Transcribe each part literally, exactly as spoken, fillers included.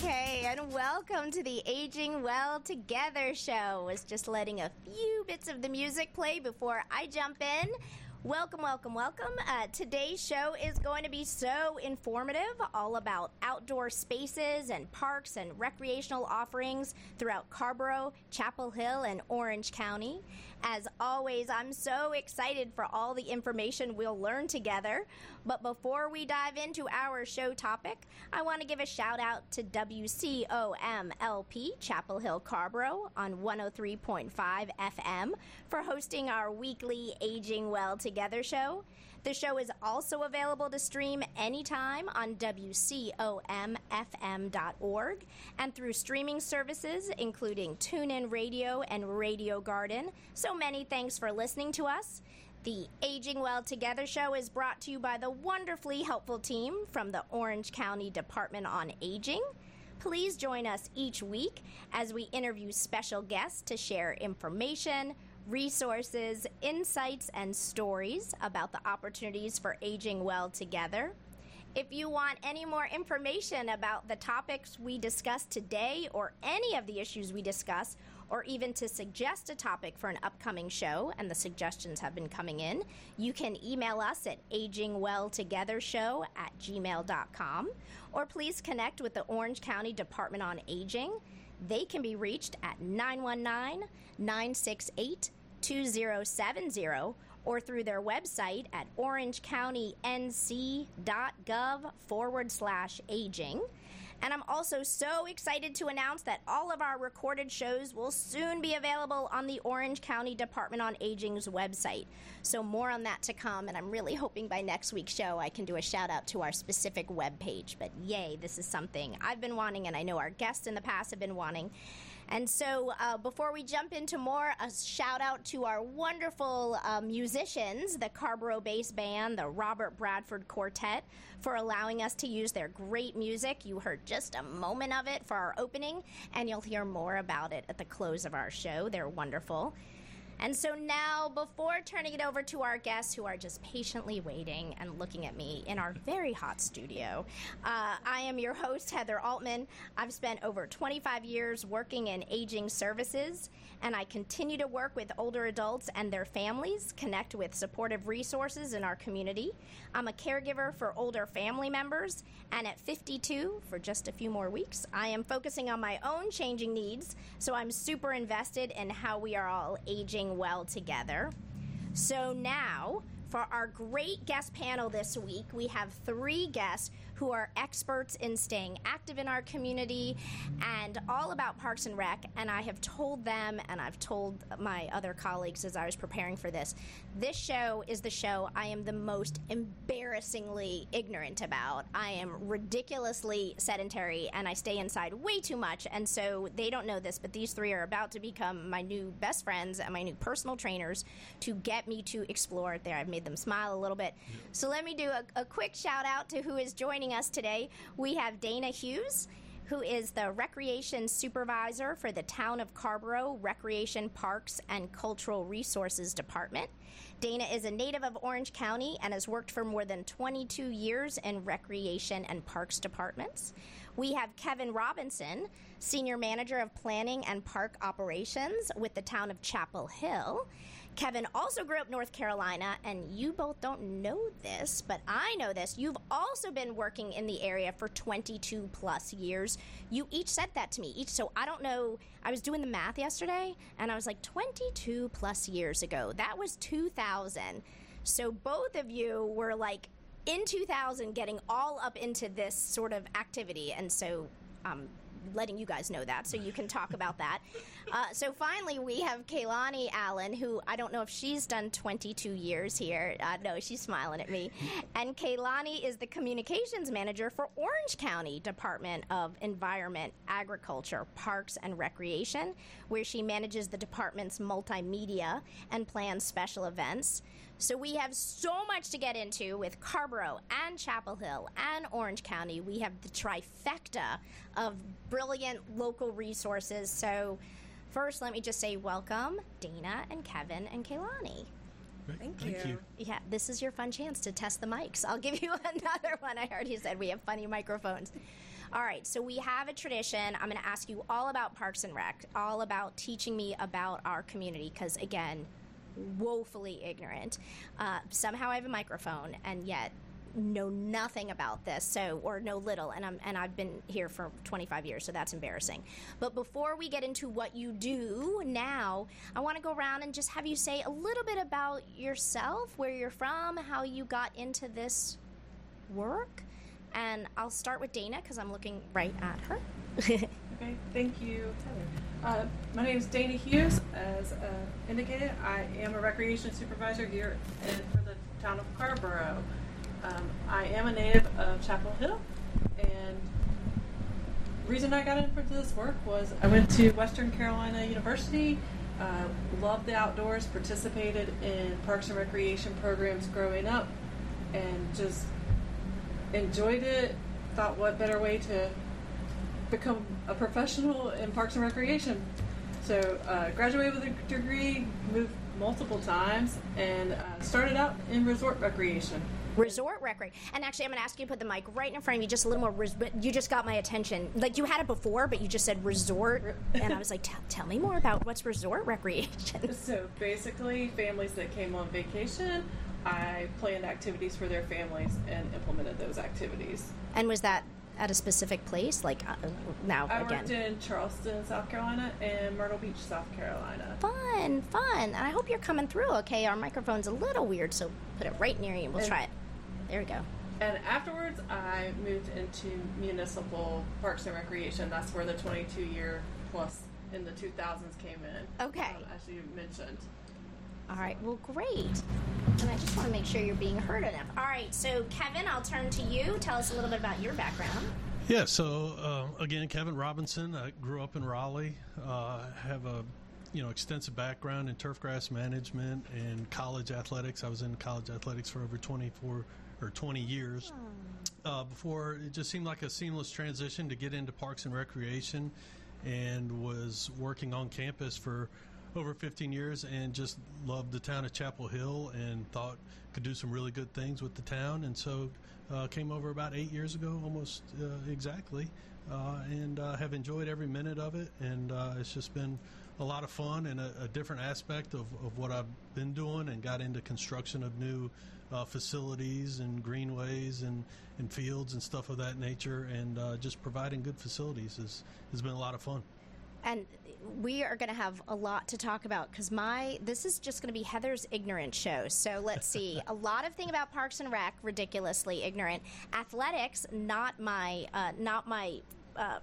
Okay, and welcome to the Aging Well Together show. Was just letting a few bits of the music play before I jump in. Welcome, welcome, welcome. Uh, today's show is going to be so informative, all about outdoor spaces and parks and recreational offerings throughout Carrboro, Chapel Hill, and Orange County. As always, I'm so excited for all the information we'll learn together. But before we dive into our show topic, I want to give a shout out to W C O M L P Chapel Hill Carrboro on one oh three point five F M for hosting our weekly Aging Well Together show. The show is also available to stream anytime on W C O M F M dot org and through streaming services including TuneIn Radio and Radio Garden. So many thanks for listening to us. The Aging Well Together show is brought to you by the wonderfully helpful team from the Orange County Department on Aging. Please join us each week as we interview special guests to share information, resources, insights, and stories about the opportunities for aging well together. If you want any more information about the topics we discuss today or any of the issues we discuss, or even to suggest a topic for an upcoming show, and the suggestions have been coming in, you can email us at aging well together show at gmail dot com, or please connect with the Orange County Department on Aging. They can be reached at nine one nine, nine six eight, two zero seven zero or through their website at orangecounty.nc.gov forward slash aging. And I'm also so excited to announce that all of our recorded shows will soon be available on the Orange County Department on Aging's website. So more on that to come, and I'm really hoping by next week's show I can do a shout out to our specific webpage. But yay, this is something I've been wanting, and I know our guests in the past have been wanting. And so uh, before we jump into more, a shout out to our wonderful uh, musicians, the Carrboro-based band, the Robert Bradford Quartet, for allowing us to use their great music. You heard just a moment of it for our opening, and you'll hear more about it at the close of our show. They're wonderful. And so now, before turning it over to our guests who are just patiently waiting and looking at me in our very hot studio, uh, I am your host, Heather Altman. I've spent over twenty-five years working in aging services, and I continue to work with older adults and their families, connect with supportive resources in our community. I'm a caregiver for older family members, and at fifty-two, for just a few more weeks, I am focusing on my own changing needs, so I'm super invested in how we are all aging well together. So now, for our great guest panel this week, we have three guests who are experts in staying active in our community and all about Parks and Rec. And I have told them, and I've told my other colleagues as I was preparing for this, this show is the show I am the most embarrassingly ignorant about. I am ridiculously sedentary, and I stay inside way too much. And so they don't know this, but these three are about to become my new best friends and my new personal trainers to get me to explore it there. I've made them smile a little bit. So let me do a, a quick shout out to who is joining us today. We have Dana Hughes, who is the Recreation Supervisor for the Town of Carrboro Recreation, Parks, and Cultural Resources Department. Dana is a native of Orange County and has worked for more than twenty-two years in Recreation and Parks departments. We have Kevin Robinson, Senior Manager of Planning and Park Operations with the Town of Chapel Hill. Kevin also grew up in North Carolina, and you both don't know this, but I know this. You've also been working in the area for twenty-two plus years. You each said that to me. Each, so I don't know. I was doing the math yesterday, and I was like, twenty-two plus years ago. That was two thousand. So both of you were like in two thousand getting all up into this sort of activity, and so um letting you guys know that so you can talk about that. Uh, so finally, we have Kaylani Allen, who I don't know if she's done twenty-two years here. Uh, no, she's smiling at me. And Kaylani is the communications manager for Orange County Department of Environment, Agriculture, Parks, and Recreation, where she manages the department's multimedia and plans special events. So we have so much to get into with Carrboro and Chapel Hill and Orange County. We have the trifecta of brilliant local resources. So first, let me just say welcome, Dana and Kevin and Kaylani. Thank, Thank you. you. Yeah, this is your fun chance to test the mics. I'll give you another one. I already said we have funny microphones. All right, so we have a tradition. I'm going to ask you all about Parks and Rec, all about teaching me about our community, because, again, woefully ignorant. Uh, somehow I have a microphone, and yet know nothing about this, so or know little, and I'm and I've been here for twenty-five years, so that's embarrassing. But before we get into what you do now, I want to go around and just have you say a little bit about yourself, where you're from, how you got into this work, and I'll start with Dana because I'm looking right at her. Okay, thank you, Heather. Uh, my name is Dana Hughes. As uh, indicated, I am a recreation supervisor here in, for the town of Carrboro. Um, I am a native of Chapel Hill, and the reason I got into this work was I went to Western Carolina University, uh, loved the outdoors, participated in parks and recreation programs growing up, and just enjoyed it. Thought what better way to become a professional in parks and recreation. So uh, graduated with a degree, moved multiple times, and uh, started out in resort recreation. Resort recreation. And actually, I'm going to ask you to put the mic right in front of you, just a little more. Res- but you just got my attention. Like, you had it before, but you just said resort. And I was like, tell me more about what's resort recreation. So basically, families that came on vacation, I planned activities for their families and implemented those activities. And was that at a specific place? Like, uh, now, I again. worked in Charleston, South Carolina, and Myrtle Beach, South Carolina. Fun, fun. And I hope you're coming through okay. Our microphone's a little weird, so put it right near you and we'll and, try it. There we go. And afterwards, I moved into municipal parks and recreation. That's where the twenty-two year plus in the two thousands came in. Okay. Um, as you mentioned. All right. Well, great. And I just want to make sure you're being heard enough. All right. So, Kevin, I'll turn to you. Tell us a little bit about your background. Yeah. So, uh, again, Kevin Robinson. I grew up in Raleigh. Uh, have a you know, extensive background in turfgrass management and college athletics. I was in college athletics for over twenty-four or twenty years. Uh, before it just seemed like a seamless transition to get into parks and recreation, and was working on campus for over fifteen years and just loved the town of Chapel Hill and thought could do some really good things with the town. And so uh, came over about eight years ago, almost uh, exactly, uh, and uh, have enjoyed every minute of it. And uh, it's just been a lot of fun and a, a different aspect of, of what I've been doing, and got into construction of new uh, facilities and greenways and, and fields and stuff of that nature. And uh, just providing good facilities has, has been a lot of fun. And we are going to have a lot to talk about because my this is just going to be Heather's ignorant show. So let's see. A lot of thing about Parks and Rec, ridiculously ignorant. Athletics, not my uh, not my, uh,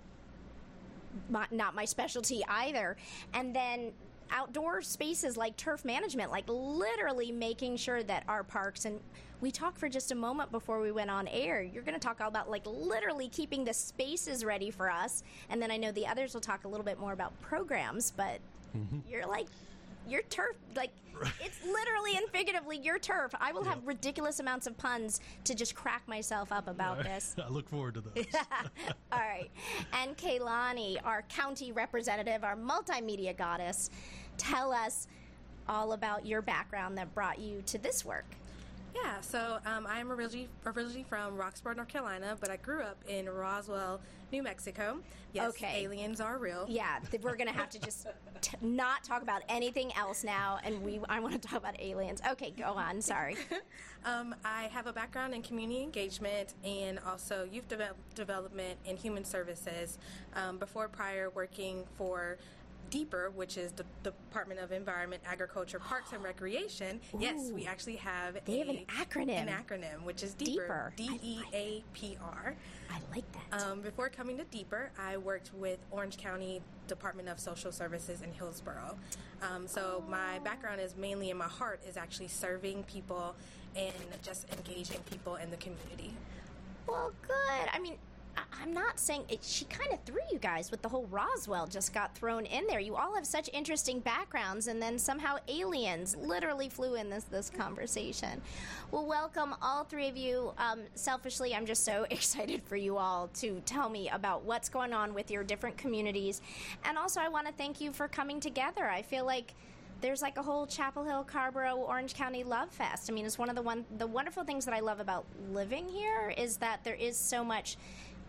my not my specialty either. And then outdoor spaces like turf management, like literally making sure that our parks, and we talked for just a moment before we went on air, you're going to talk all about like literally keeping the spaces ready for us, and then I know the others will talk a little bit more about programs, but mm-hmm. you're like your turf, like it's literally and figuratively your turf. I will yep. have ridiculous amounts of puns to just crack myself up about right. this. I look forward to those. All right. And Kaylani, our county representative, our multimedia goddess, tell us all about your background that brought you to this work. Yeah, so um, I am originally, originally from Roxborough, North Carolina, but I grew up in Roswell, New Mexico. Yes, okay. Aliens are real. Yeah, th- we're going to have to just t- not talk about anything else now, and we I want to talk about aliens. Okay, go on, sorry. um, I have a background in community engagement and also youth de- development and human services. Um, before prior working for DEPR, which is the Department of Environment, Agriculture, Parks, and Recreation. Ooh, yes, we actually have they a, have an acronym. An acronym, which is DEPR. D E A P R. I like that. Um, before coming to DEPR, I worked with Orange County Department of Social Services in Hillsborough. Um, so oh. my background is mainly in my heart is actually serving people and just engaging people in the community. Well, good. I mean, I'm not saying it, she kind of threw you guys with the whole Roswell just got thrown in there. You all have such interesting backgrounds, and then somehow aliens literally flew in this this conversation. Well, welcome all three of you. Um, selfishly, I'm just so excited for you all to tell me about what's going on with your different communities, and also I want to thank you for coming together. I feel like there's like a whole Chapel Hill, Carrboro, Orange County love fest. I mean, it's one of the one the wonderful things that I love about living here is that there is so much.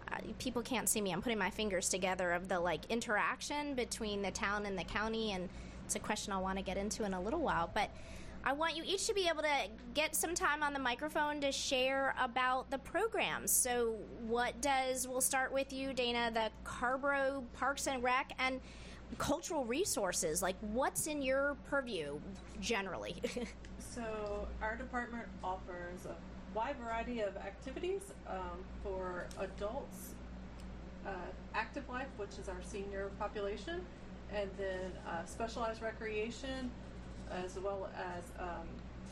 uh, people can't see me. I'm putting my fingers together of the like interaction between the town and the county, and it's a question I'll want to get into in a little while. But I want you each to be able to get some time on the microphone to share about the programs. So what does, we'll start with you, Dana, the Carrboro Parks and Rec and cultural resources. Like, what's in your purview generally? So our department offers a wide variety of activities um, for adults, uh, active life, which is our senior population, and then uh, specialized recreation, as well as um,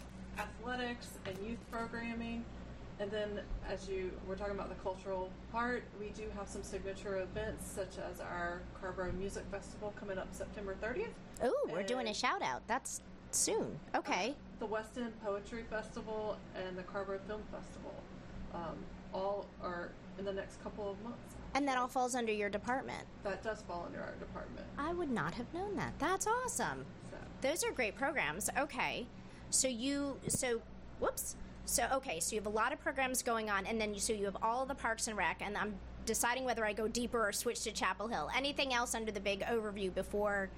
athletics and youth programming. And then, as you were talking about the cultural part, we do have some signature events, such as our Carrboro Music Festival coming up September thirtieth. Oh, we're And- doing a shout out. That's soon. Okay. The West End Poetry Festival and the Carrboro Film Festival. Um, all are in the next couple of months. And that all falls under your department. That does fall under our department. I would not have known that. That's awesome. So, Those are great programs. Okay. So you, so, whoops. So, okay, so you have a lot of programs going on, and then you, so you have all of the Parks and Rec, and I'm deciding whether I go deeper or switch to Chapel Hill. Anything else under the big overview before?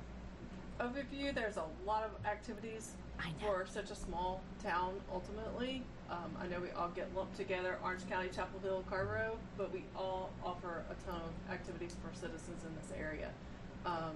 overview, there's a lot of activities I know. for such a small town, ultimately. Um, I know we all get lumped together, Orange County, Chapel Hill, Carrboro, but we all offer a ton of activities for citizens in this area. Um,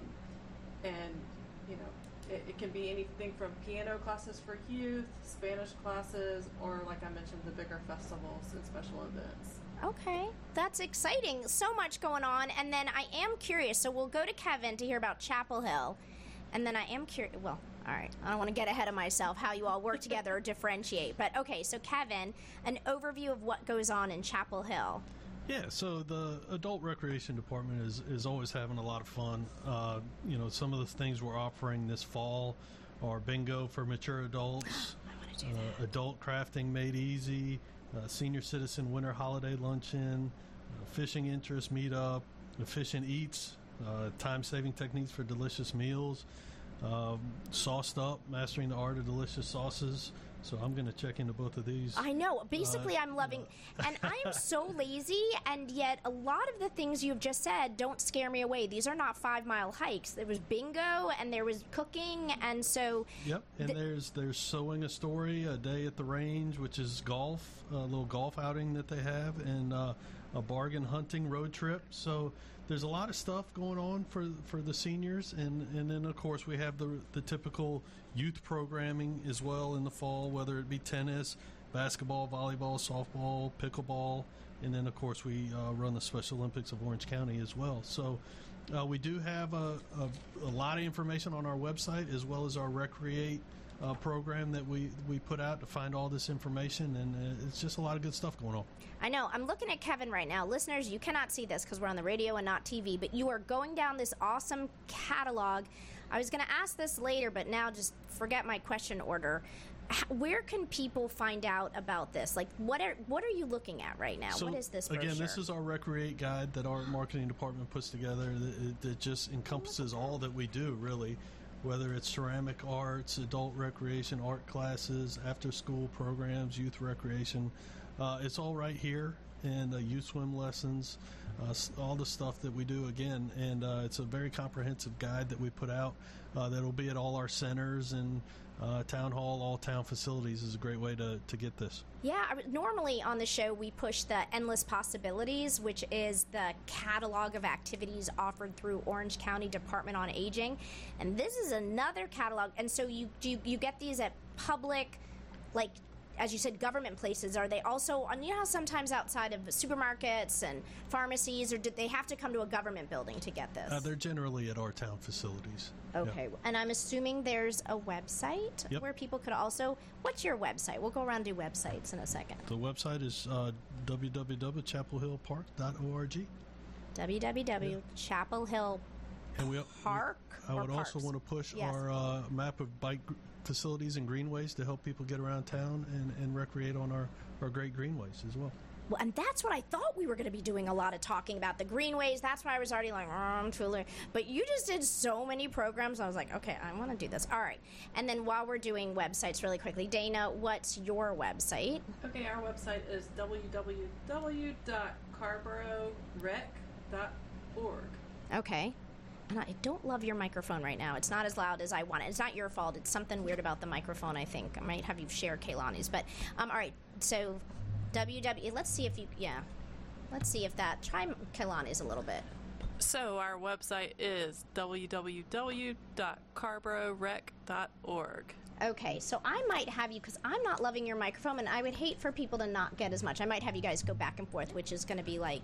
and, you know, it, it can be anything from piano classes for youth, Spanish classes, or, like I mentioned, the bigger festivals and special events. Okay, that's exciting. So much going on. And then I am curious, so we'll go to Kevin to hear about Chapel Hill. And then I am curious, well, all right, I don't want to get ahead of myself, how you all work together or differentiate. But okay, so Kevin, an overview of what goes on in Chapel Hill. Yeah, so the adult recreation department is, is always having a lot of fun. Uh, you know, some of the things we're offering this fall are bingo for mature adults, I want to do uh, that. adult crafting made easy, uh, senior citizen winter holiday luncheon, uh, fishing interest meetup, efficient eats, uh, time-saving techniques for delicious meals, um, sauced up, mastering the art of delicious sauces. So I'm going to check into both of these. I know. Basically, Uh, I'm loving, and I am so lazy, and yet a lot of the things you've just said don't scare me away. These are not five-mile hikes. There was bingo, and there was cooking, and so... Yep, and Th- there's there's Sewing a Story, a day at the range, which is golf, a little golf outing that they have, and uh, a bargain hunting road trip. So there's a lot of stuff going on for for the seniors, and, and then of course we have the the typical youth programming as well in the fall, whether it be tennis, basketball, volleyball, softball, pickleball, and then of course we uh, run the Special Olympics of Orange County as well. So uh, we do have a, a, a lot of information on our website, as well as our Recreate uh, program that we, we put out to find all this information, and uh, it's just a lot of good stuff going on. I know. I'm looking at Kevin right now. Listeners, you cannot see this because we're on the radio and not T V, but you are going down this awesome catalog. I was going to ask this later, but now just forget my question order. H- Where can people find out about this? Like, what are what are you looking at right now? So, what is this brochure? Again, this is our Recreate guide that our marketing department puts together that, that just encompasses all that we do, really, whether it's ceramic arts, adult recreation, art classes, after-school programs, youth recreation. Uh, it's all right here, and uh, youth swim lessons, uh, s- all the stuff that we do, again, and uh, it's a very comprehensive guide that we put out uh, that'll be at all our centers and uh, town hall, all town facilities is a great way to, to get this. Yeah, I- normally on the show we push the Endless Possibilities, which is the catalog of activities offered through Orange County Department on Aging, and this is another catalog. And so you you, you get these at public, like, as you said, government places. Are they also on, you know how sometimes outside of supermarkets and pharmacies, or did they have to come to a government building to get this? Uh, they're generally at our town facilities. Okay, and I'm assuming there's a website Yep. where people could also, what's your website? We'll go around and do websites in a second. The website is uh, w w w dot chapel hill park dot org. w w w dot chapel hill And we, Park I or would also parks? want to push Yes. our uh, map of bike gr- facilities and greenways to help people get around town and, and recreate on our, our great greenways as well. Well, and that's what I thought we were going to be doing a lot of talking about, the greenways. That's why I was already like, oh, I'm truly. But you just did so many programs. I was like, okay, I want to do this. All right. And then while we're doing websites really quickly, Dana, what's your website? Okay, our website is w w w dot carborough rec dot org. Okay. And I don't love your microphone right now. It's not as loud as I want it. It's not your fault. It's something weird about the microphone, I think. I might have you share Kaylani's. But, um, all right. So, W W, let's see if you, yeah. Let's see if that, try Kaylani's a little bit. So our website is w w w dot carborough rec dot org. Okay, so I might have you, because I'm not loving your microphone, and I would hate for people to not get as much. I might have you guys go back and forth, which is going to be like,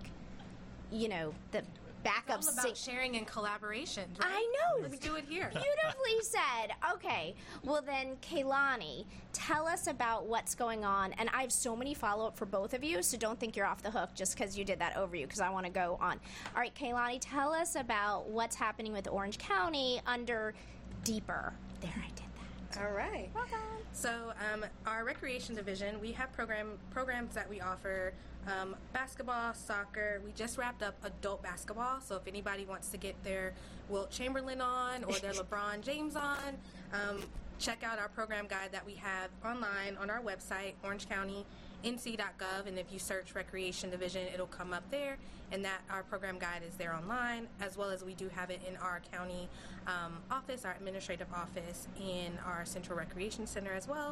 you know, the backup. It's all about sharing and collaboration, right? I know. Let's do it here. Beautifully said. Okay. Well, then, Kaylani, tell us about what's going on. And I have so many follow-up for both of you, so don't think you're off the hook just because you did that overview, because I want to go on. All right, Kaylani, tell us about what's happening with Orange County under Deeper. There, I did that. All right. Well done. So, um, our recreation division, we have program programs that we offer. Um, basketball, soccer. We just wrapped up adult basketball, so if anybody wants to get their Wilt Chamberlain on or their LeBron James on, um, check out our program guide that we have online on our website, orange county n c dot gov, and if you search Recreation Division, it'll come up there, and that our program guide is there online, as well as we do have it in our county um, office, our administrative office, in our Central Recreation Center as well.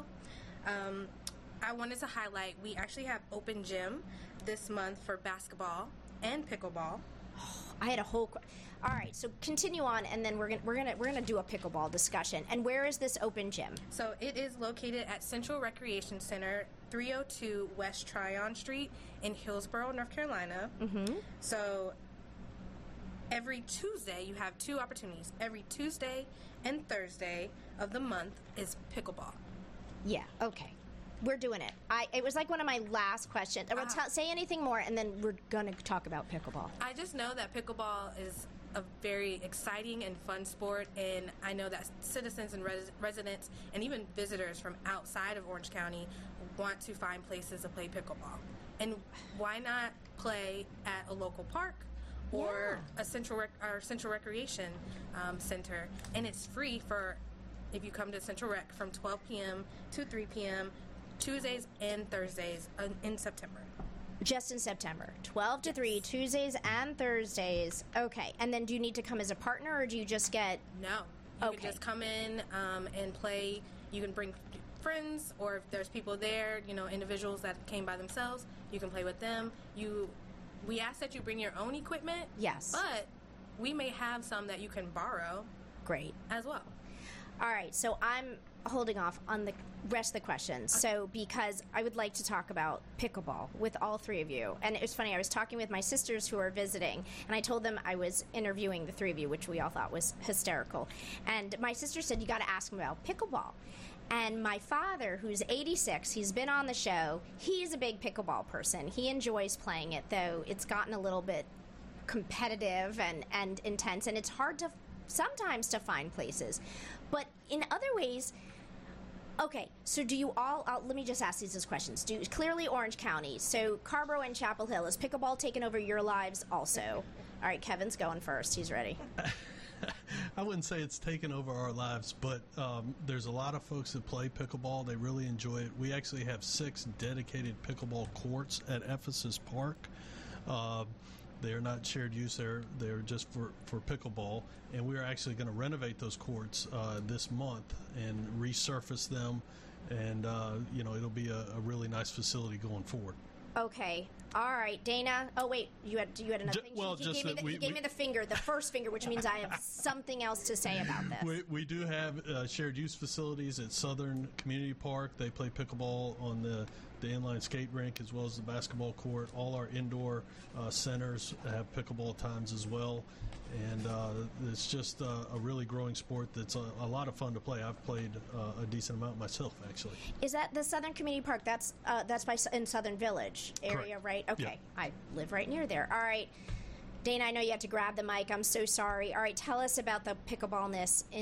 Um, I wanted to highlight, we actually have open gym this month for basketball and pickleball. I had a whole. Qu- All right, so continue on, and then we're gonna we're gonna we're gonna do a pickleball discussion. And where is this open gym? So it is located at Central Recreation Center, three oh two West Tryon Street in Hillsborough, North Carolina. Mm-hmm. So every Tuesday, you have two opportunities. Every Tuesday and Thursday of the month is pickleball. Yeah. Okay. We're doing it. I. It was like one of my last questions. Well, Ah. tell, say anything more, and then we're gonna talk about pickleball. I just know that pickleball is a very exciting and fun sport, and I know that citizens and res- residents and even visitors from outside of Orange County want to find places to play pickleball. And why not play at a local park or Yeah. a central rec- or central recreation um, center? And it's free for if you come to Central Rec from twelve p.m. to three p.m. Tuesdays and Thursdays uh, in September. Just in September, twelve to three, Tuesdays and Thursdays. Okay. And then, do you need to come as a partner, or do you just get? No. You Okay. can just come in um, and play. You can bring friends, or if there's people there, you know, individuals that came by themselves, you can play with them. You, we ask that you bring your own equipment. Yes. But we may have some that you can borrow Great. as well. All right, so I'm holding off on the rest of the questions. So, because I would like to talk about pickleball with all three of you. And it was funny, I was talking with my sisters who are visiting, and I told them I was interviewing the three of you, which we all thought was hysterical. And my sister said, you got to ask them about pickleball. And my father, who's eighty-six, he's been on the show, he's a big pickleball person. He enjoys playing it, though it's gotten a little bit competitive and, and intense, and it's hard to sometimes to find places. But in other ways, okay, so do you all, uh, let me just ask these as questions. Do clearly Orange County, so Carborough and Chapel Hill, is pickleball taking over your lives also? All right, Kevin's going first. He's ready. I wouldn't say it's taken over our lives, but um, there's a lot of folks that play pickleball. They really enjoy it. We actually have six dedicated pickleball courts at Ephesus Park. Uh, They are not shared use. They're, they're just for, for pickleball. And we're actually going to renovate those courts uh, this month and resurface them. And, uh, you know, it'll be a, a really nice facility going forward. Okay. All right, Dana. Oh, wait. You had you had another Ju- thing? well, he, just gave, me that the, we- he gave we- me the finger, the first finger, which means I have something else to say about this. We, we do have uh, shared use facilities at Southern Community Park. They play pickleball on the, the inline skate rink as well as the basketball court. All our indoor uh, centers have pickleball times as well. And uh, it's just uh, a really growing sport that's a, a lot of fun to play. I've played uh, a decent amount myself, actually. Is that the Southern Community Park? That's uh, that's by in Southern Village area, Correct. right? Okay, Yeah. I live right near there. All right, Dana, I know you had to grab the mic. I'm so sorry. All right, tell us about the pickleballness in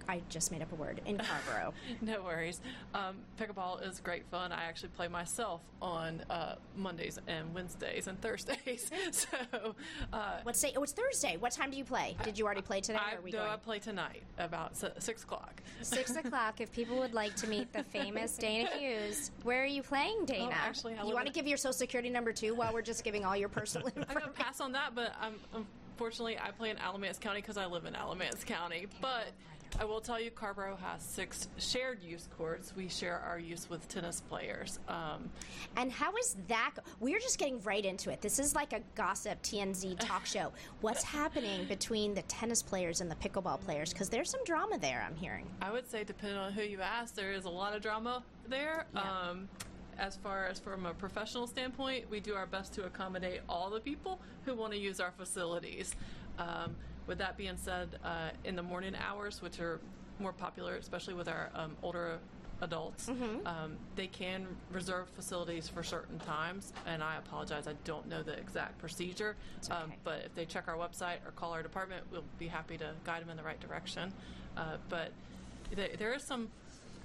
I just made up a word, in Carrboro. No worries. Um, pickleball is great fun. I actually play myself on uh, Mondays and Wednesdays and Thursdays. so, uh, What's day? Oh, it's Thursday. What time do you play? Did you already play today? I, or are we no, going? I play tonight about s- six o'clock. Six o'clock. If people would like to meet the famous Dana Hughes, where are you playing, Dana? Oh, actually, I you live want to in- give your social security number too, while we're just giving all your personal I'm information? gonna pass on that, but I'm, unfortunately I play in Alamance County because I live in Alamance County. But I will tell you, Carrboro has six shared use courts. We share our use with tennis players. Um, And how is that? Go- We're just getting right into it. This is like a gossip T M Z talk show. What's happening between the tennis players and the pickleball players? Because there's some drama there, I'm hearing. I would say, depending on who you ask, there is a lot of drama there. Yeah. Um, as far as from a professional standpoint, we do our best to accommodate all the people who want to use our facilities. Um, with that being said, uh, in the morning hours, which are more popular, especially with our um, older adults, um, they can reserve facilities for certain times. And I apologize, I don't know the exact procedure. okay. Um, but if they check our website or call our department, we'll be happy to guide them in the right direction. Uh, but th- there is some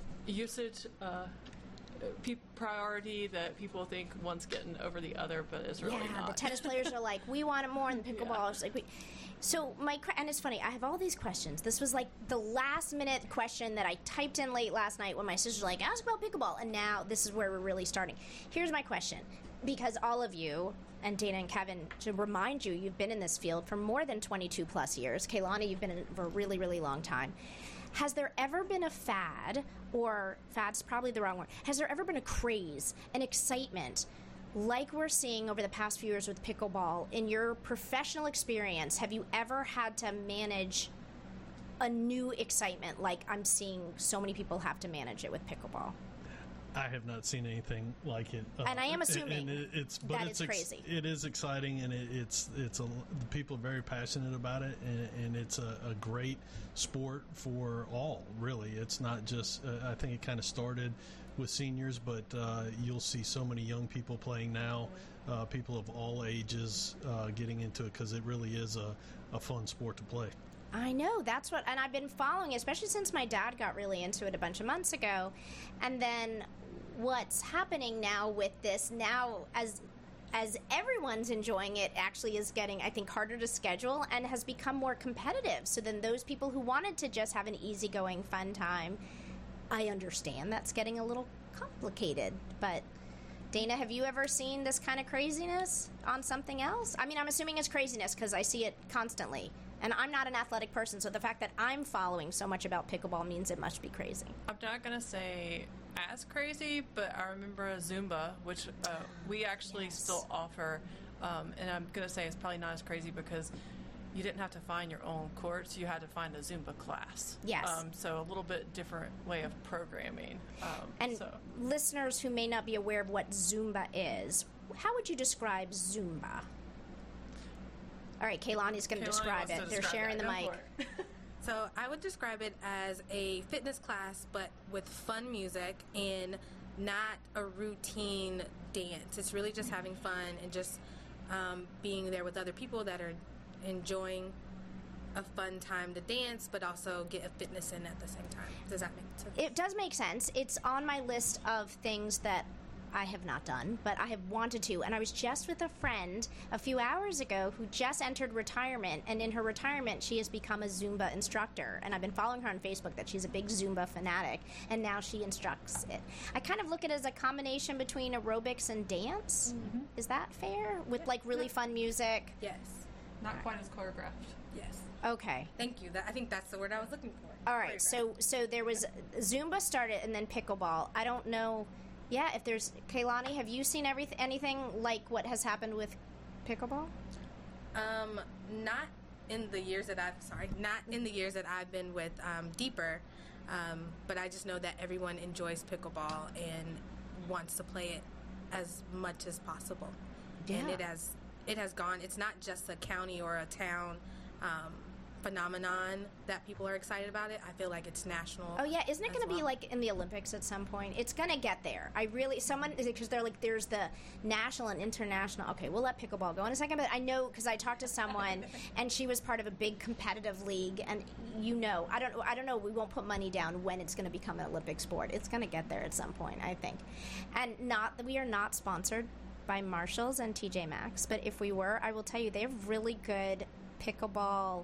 usage uh, pe- priority that people think one's getting over the other, but it's really yeah, not. the tennis players are like, we want it more, and the pickleball is like, we. So my que- and it's funny. I have all these questions. This was like the last minute question that I typed in late last night when my sister's like, ask about pickleball, and now this is where we're really starting. Here's my question, because all of you and Dana and Kevin, to remind you, you've been in this field for more than twenty-two plus years. Kaylani, you've been in it for a really, really long time. Has there ever been a fad, or fad's probably the wrong word, has there ever been a craze, an excitement, like we're seeing over the past few years with pickleball? In your professional experience, have you ever had to manage a new excitement like I'm seeing so many people have to manage it with pickleball? I have not seen anything like it, uh, And I am assuming and it, it's but that it's is crazy. It is exciting, and it, it's it's a the people are very passionate about it, and, and it's a, a great sport for all. Really, it's not just. Uh, I think it kind of started with seniors, but uh, you'll see so many young people playing now. Uh, people of all ages uh, getting into it because it really is a, a fun sport to play. I know, that's what, and I've been following, especially since my dad got really into it a bunch of months ago. And then what's happening now with this, now as as everyone's enjoying it, actually is getting, I think, harder to schedule and has become more competitive. So then those people who wanted to just have an easygoing, fun time, I understand that's getting a little complicated. But Dana, have you ever seen this kind of craziness on something else? I mean, I'm assuming it's craziness because I see it constantly. And I'm not an athletic person, so the fact that I'm following so much about pickleball means it must be crazy. I'm not going to say as crazy, but I remember Zumba, which uh, we actually Yes. still offer. Um, and I'm going to say it's probably not as crazy because you didn't have to find your own courts. You had to find a Zumba class. Yes. Um, so a little bit different way of programming. Um, And so. listeners who may not be aware of what Zumba is, how would you describe Zumba? All right, Kaylani's going to Kaylani describe wants it. to They're describe sharing that. the Go mic. for it. So I would describe it as a fitness class, but with fun music and not a routine dance. It's really just having fun and just um, being there with other people that are enjoying a fun time to dance, but also get a fitness in at the same time. Does that make sense? It does make sense. It's on my list of things that I have not done, but I have wanted to. And I was just with a friend a few hours ago who just entered retirement, and in her retirement, she has become a Zumba instructor. And I've been following her on Facebook that she's a big Zumba fanatic, and now she instructs it. I kind of look at it as a combination between aerobics and dance. Mm-hmm. Is that fair? With like really fun music? Yes. Not quite as choreographed. Yes. Okay. Thank you. That, I think that's the word I was looking for. All right. So so there was Zumba started, and then pickleball. I don't know. Yeah, if there's Kaylani, have you seen everything anything like what has happened with pickleball? Um, not in the years that I've sorry, not in the years that I've been with um, Deeper, um, but I just know that everyone enjoys pickleball and wants to play it as much as possible. And Yeah. it has it has gone. It's not just a county or a town um, phenomenon that people are excited about it. I feel like it's national. Oh yeah, isn't it as going to be well. like in the Olympics at some point? It's going to get there. I really someone because they're like there's the national and international. Okay, we'll let pickleball go in a second, but I know because I talked to someone and she was part of a big competitive league, and you know, I don't I don't know. We won't put money down when it's going to become an Olympic sport. It's going to get there at some point, I think. And not we are not sponsored by Marshalls and T J Maxx, but if we were, I will tell you they have really good pickleball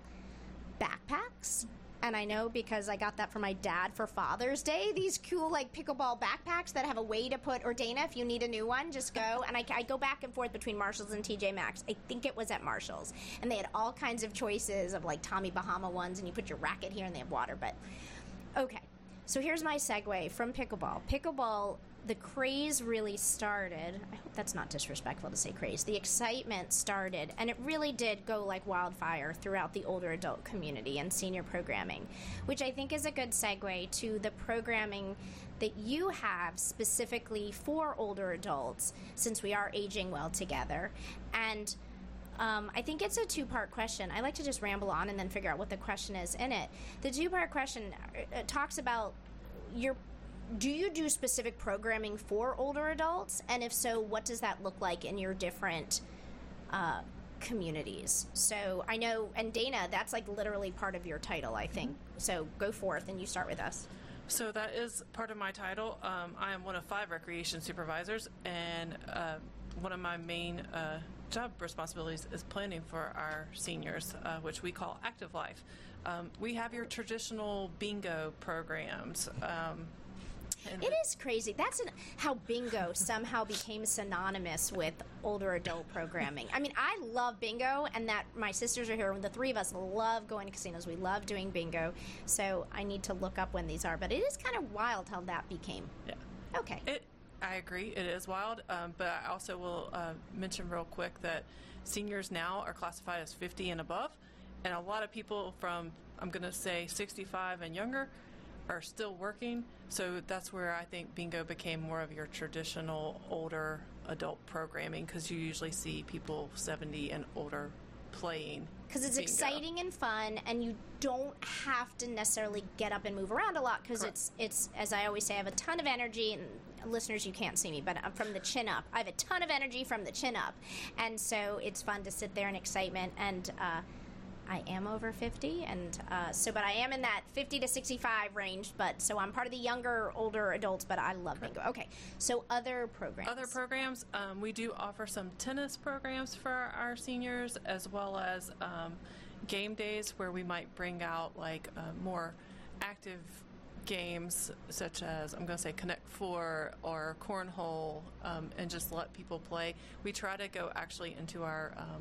backpacks. And I know because I got that for my dad for Father's Day, these cool like pickleball backpacks that have a way to put, or Dana, if you need a new one, just go. And I, I go back and forth between Marshalls and T J Maxx. I think it was at Marshalls. And they had all kinds of choices of like Tommy Bahama ones, and you put your racket here and they have water. But okay, so here's my segue from pickleball. Pickleball, the craze really started. I hope that's not disrespectful to say craze. The excitement started, and it really did go like wildfire throughout the older adult community and senior programming, which I think is a good segue to the programming that you have specifically for older adults, since we are aging well together. And Um, I think it's a two-part question. I like to just ramble on and then figure out what the question is in it. The two-part question uh, talks about your do you do specific programming for older adults? And if so, what does that look like in your different uh, communities? So I know, and Dana, that's like literally part of your title, I think. So go forth and you start with us. So that is part of my title. Um, I am one of five recreation supervisors, and uh, one of my main uh, job responsibilities is planning for our seniors, uh, which we call Active Life. Um, we have your traditional bingo programs. Um, and It is crazy. That's an, how bingo somehow became synonymous with older adult programming. I mean, I love bingo, and that my sisters are here. The three of us love going to casinos. We love doing bingo. So I need to look up when these are. But it is kind of wild how that became. Yeah. Okay. It, I agree. It is wild. Um, but I also will uh, mention real quick that seniors now are classified as fifty and above. And a lot of people from, I'm going to say, sixty-five and younger are still working. So that's where I think bingo became more of your traditional older adult programming, because you usually see people seventy and older playing. Because it's bingo. exciting and fun, and you don't have to necessarily get up and move around a lot, because it's, it's, as I always say, I have a ton of energy, and listeners, you can't see me, but I'm from the chin up. I have a ton of energy from the chin up, and so it's fun to sit there in excitement, and uh, I am over fifty, and uh, so, but I am in that fifty to sixty-five range, but so I'm part of the younger, older adults, but I love bingo. Okay, so other programs. Other programs, um, we do offer some tennis programs for our seniors, as well as um, game days where we might bring out like uh, more active games, such as, I'm going to say, Connect Four or Cornhole, um, and just let people play. We try to go actually into our um,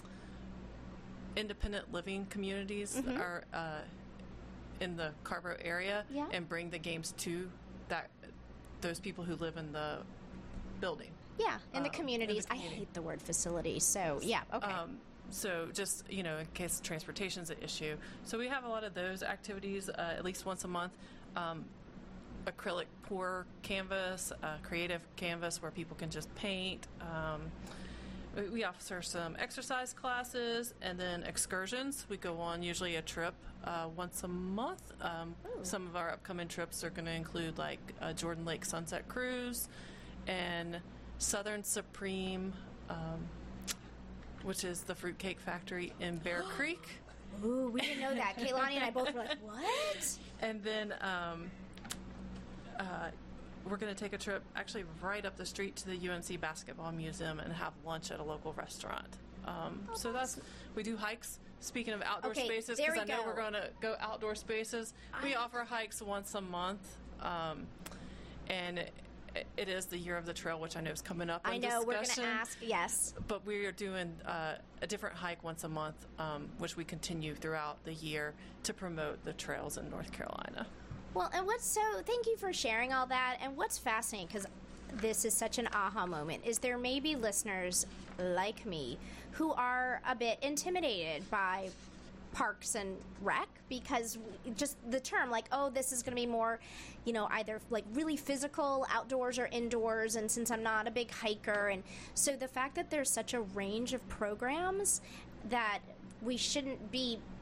independent living communities Mm-hmm. are uh, in the Carborough area, Yeah. and bring the games to that those people who live in the building. Yeah, in the um, communities. in the community. I hate the word facility, so yeah, okay. Um, so just, you know, in case transportation's an issue. So we have a lot of those activities uh, at least once a month. Um, acrylic pour canvas, uh, creative canvas where people can just paint. Um, we, we offer some exercise classes, and then excursions. We go on usually a trip uh, once a month. Um, some of our upcoming trips are going to include like a Jordan Lake Sunset Cruise and Southern Supreme, um, which is the fruitcake factory in Bear Creek. Ooh, we didn't know that. Kaylani and I both were like, what? And then um, uh, we're going to take a trip actually right up the street to the U N C Basketball Museum and have lunch at a local restaurant. Um, Oh, so that's, we do hikes. Speaking of outdoor Okay, spaces, there because I we know go. we're going to go outdoor spaces, we I- offer hikes once a month. Um, and it, it is the year of the trail, which I know is coming up in I know, we're going to discussion. ask, yes. But we are doing uh, a different hike once a month, um, which we continue throughout the year to promote the trails in North Carolina. Well, and what's so, thank you for sharing all that. And what's fascinating, because this is such an aha moment, is there may be listeners like me who are a bit intimidated by Parks and Rec, because just the term, like, oh, this is going to be more, you know, either like really physical, outdoors or indoors, and since I'm not a big hiker, and so the fact that there's such a range of programs that we shouldn't be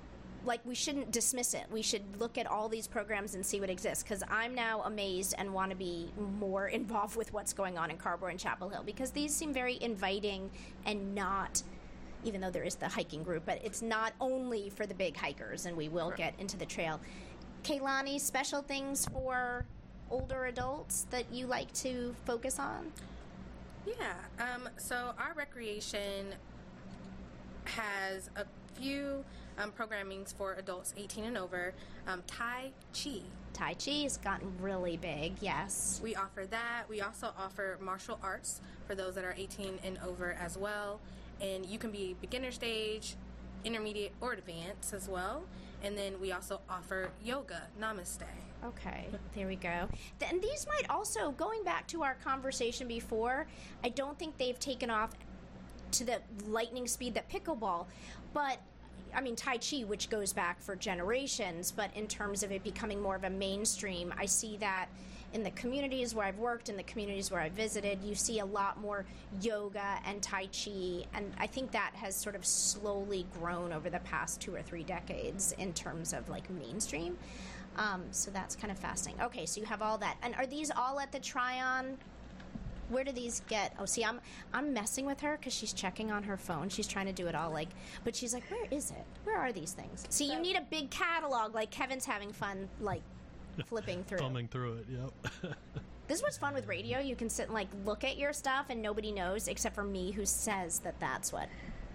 like we shouldn't dismiss it. We should look at all these programs and see what exists, because I'm now amazed and want to be more involved with what's going on in Carrboro and Chapel Hill, because these seem very inviting and not, even though there is the hiking group, but it's not only for the big hikers, and we will Right. get into the trail. Kaylani, special things for older adults that you like to focus on? Yeah. Um, so our recreation has a few um, programmings for adults eighteen and over. Um, Tai Chi. Tai Chi has gotten really big, yes. We offer that. We also offer martial arts for those that are eighteen and over as well. And you can be beginner stage, intermediate, or advanced as well. And then we also offer yoga, namaste. Okay, there we go. Th- And these might also, going back to our conversation before, I don't think they've taken off to the lightning speed that pickleball, but I mean Tai Chi, which goes back for generations, but in terms of it becoming more of a mainstream, I see that in the communities where I've worked, in the communities where I've visited, you see a lot more yoga and Tai Chi, and I think that has sort of slowly grown over the past two or three decades in terms of like mainstream. Um, so that's kind of fascinating. Okay, so you have all that. And are these all at the Tryon? Where do these get? Oh, see, I'm I'm messing with her because she's checking on her phone. She's trying to do it all like, but she's like, where is it? Where are these things? See, you need a big catalog. Like Kevin's having fun, like flipping through. Thumbing through it, yep. This is what's fun with radio. You can sit and like look at your stuff, and nobody knows except for me, who says that that's what.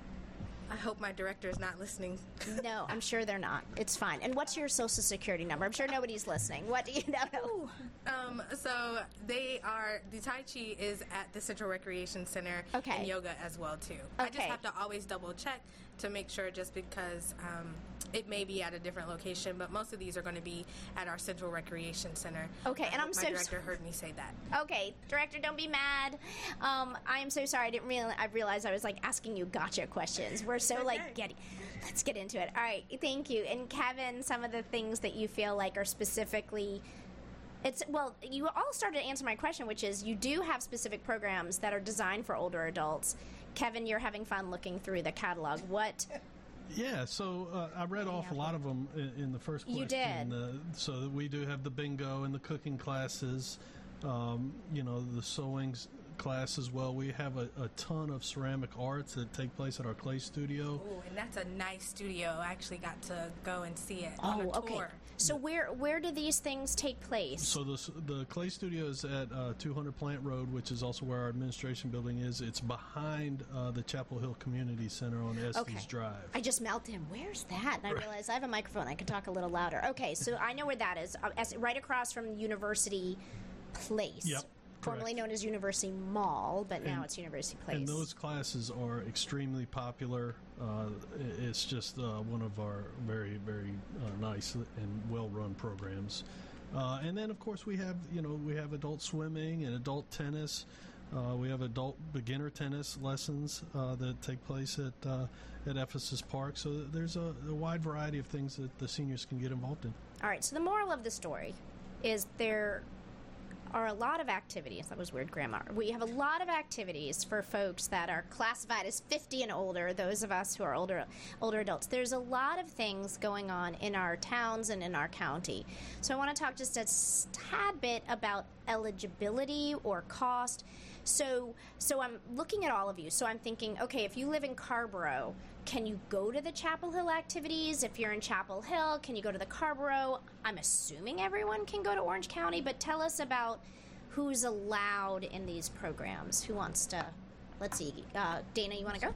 I hope my director is not listening. No, I'm sure they're not. It's fine. And what's your social security number? I'm sure nobody's listening. What do you know? Um, so they are, the Tai Chi is at the Central Recreation Center, Okay. and yoga as well too. I just Okay. have to always double check to make sure, just because um, it may be at a different location, but most of these are going to be at our Central Recreation Center. Okay, I and hope I'm my so director sorry. heard me say that. Okay, director, don't be mad. Um, I am so sorry. I didn't realize. I realized I was like asking you gotcha questions. We're so like Okay. getting. Let's get into it. All right, thank you. And Kevin, some of the things that you feel like are specifically. It's well, you all started to answer my question, which is you do have specific programs that are designed for older adults. Kevin, you're having fun looking through the catalog. What? Yeah, so uh, I read off a lot of them in, in the first question. You did. Uh, so that we do have the bingo and the cooking classes, um, you know, the sewing s- class as well. We have a, a ton of ceramic arts that take place at our clay studio. Ooh, and that's a nice studio. I actually got to go and see it on Oh, a okay. tour. So where where do these things take place? So the s- the clay studio is at uh, two hundred Plant Road, which is also where our administration building is. It's behind uh, the Chapel Hill Community Center on Estes Okay. Drive. I just melted him. Where's that? And I realized I have a microphone. I can talk a little louder. Okay, so I know where that is. Uh, as- right across from University Place. Yep, Formerly correct. known as University Mall, but now And- it's University Place. And those classes are extremely popular. Uh, i- it's just uh, one of our very, very uh, nice and well-run programs. Uh, and then, of course, we have you know we have adult swimming and adult tennis. Uh, we have adult beginner tennis lessons uh, that take place at uh, at Ephesus Park. So there's a, a wide variety of things that the seniors can get involved in. All right, so the moral of the story is there are a lot of activities. That was weird grammar. We have a lot of activities for folks that are classified as fifty and older, those of us who are older older adults. There's a lot of things going on in our towns and in our county. So I want to talk just a s- tad bit about eligibility or cost. So so I'm looking at all of you. So I'm thinking, okay, if you live in Carrboro, can you go to the Chapel Hill activities? If you're in Chapel Hill, can you go to the Carrboro? I'm assuming everyone can go to Orange County, but tell us about who's allowed in these programs. Who wants to? Let's see. Uh, Dana, you want to go?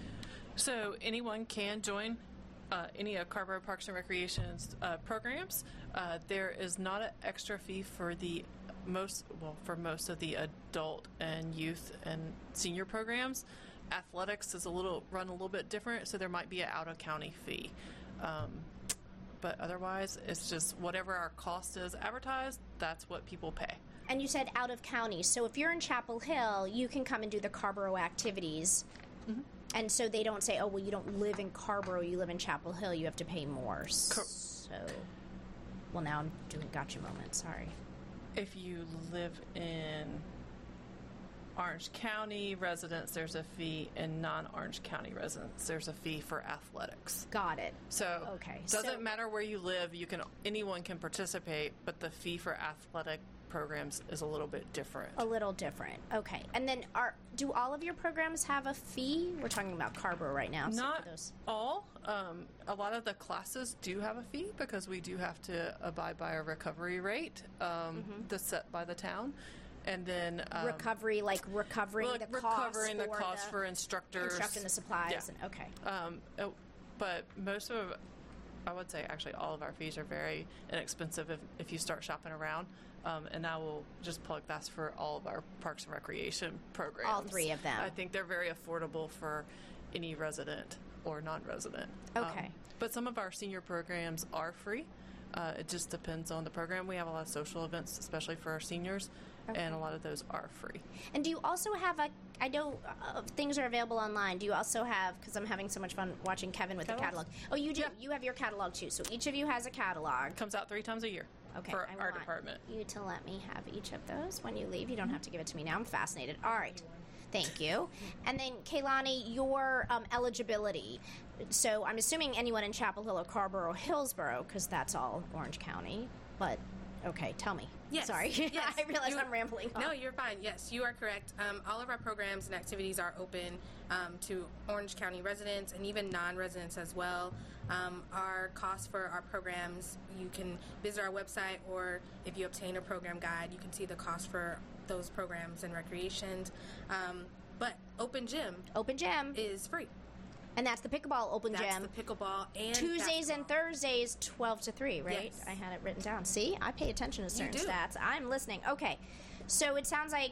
So anyone can join uh, any of Carrboro Parks and Recreation's uh, programs. Uh, there is not an extra fee for the most, well, for most of the adult and youth and senior programs. Athletics is a little run a little bit different, so there might be an out-of-county fee. Um, but otherwise, it's just whatever our cost is advertised, that's what people pay. And you said out of county. So if you're in Chapel Hill, you can come and do the Carrboro activities. Mm-hmm. And so they don't say, oh, well, you don't live in Carrboro, you live in Chapel Hill, you have to pay more. Cor- So, well, now I'm doing gotcha moment. Sorry. If you live in Orange County residents, there's a fee, and non-Orange County residents, there's a fee for athletics. Got it. So Okay, doesn't so- matter where you live. You can anyone can participate, but the fee for athletic programs is a little bit different. A little different. Okay. And then are do all of your programs have a fee? We're talking about Carrboro right now. So Not for those. all. Um, a lot of the classes do have a fee because we do have to abide by a recovery rate um, that's set by the town. And then um, Recovery, like recovering like the cost recovering the for cost the for instructors, instructing the supplies. Yeah. And, okay. Um, oh, but most of, I would say actually all of our fees are very inexpensive if, if you start shopping around. Um, and I will just plug that's for all of our Parks and Recreation programs. All three of them. I think they're very affordable for any resident or non-resident. Okay. Um, but some of our senior programs are free. Uh, it just depends on the program. We have a lot of social events, especially for our seniors, and a lot of those are free. And do you also have a? I know uh, things are available online. Do you also have? Because I'm having so much fun watching Kevin with Catalogs? the catalog. Oh, you do. Yeah. You have your catalog too. So each of you has a catalog. Comes out three times a year Okay. for I our want department. You to let me have each of those when you leave. You don't have to give it to me now. I'm fascinated. All right. Thank you. And then, Kaylani, your um, eligibility. So I'm assuming anyone in Chapel Hill or Carrboro, Hillsborough, because that's all Orange County. But, okay, tell me. Yes. Sorry. Yes. I realize You- I'm rambling on. No, you're fine. Yes, you are correct. Um, all of our programs and activities are open um, to Orange County residents and even non-residents as well. Um, our costs for our programs, you can visit our website, or if you obtain a program guide, you can see the cost for those programs and recreations. Um, but Open Gym Open Gym. is free. And that's the pickleball Open That's Gym. the pickleball and Tuesdays and basketball. Thursdays, twelve to three, right? Yes. I had it written down. See, I pay attention to certain do. stats. I'm listening. Okay, so it sounds like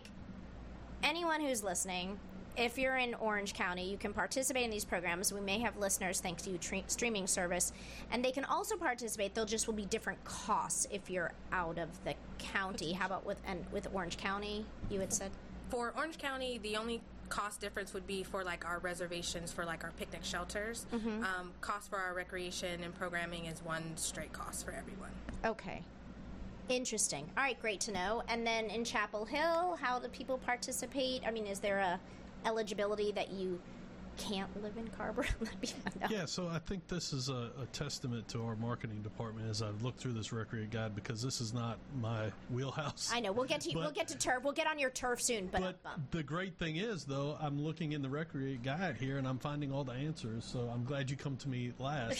anyone who's listening, if you're in Orange County, you can participate in these programs. We may have listeners thanks to tre- streaming service, and they can also participate. They'll just will be different costs if you're out of the county. How about with and with Orange County? You had said. For Orange County, the only cost difference would be for like our reservations for like our picnic shelters. Mm-hmm. Um, cost for our recreation and programming is one straight cost for everyone. Okay. Interesting. All right, great to know. And then in Chapel Hill, how do people participate? I mean, is there a eligibility that you can't live in Carrboro? That'd be fun. No. Yeah, so I think this is a, a testament to our marketing department as I've looked through this recreate guide, because this is not my wheelhouse. I know. We'll get to But- we'll get to turf. We'll get on your turf soon. But, But the great thing is, though, I'm looking in the recreate guide here, and I'm finding all the answers. So I'm glad you come to me last.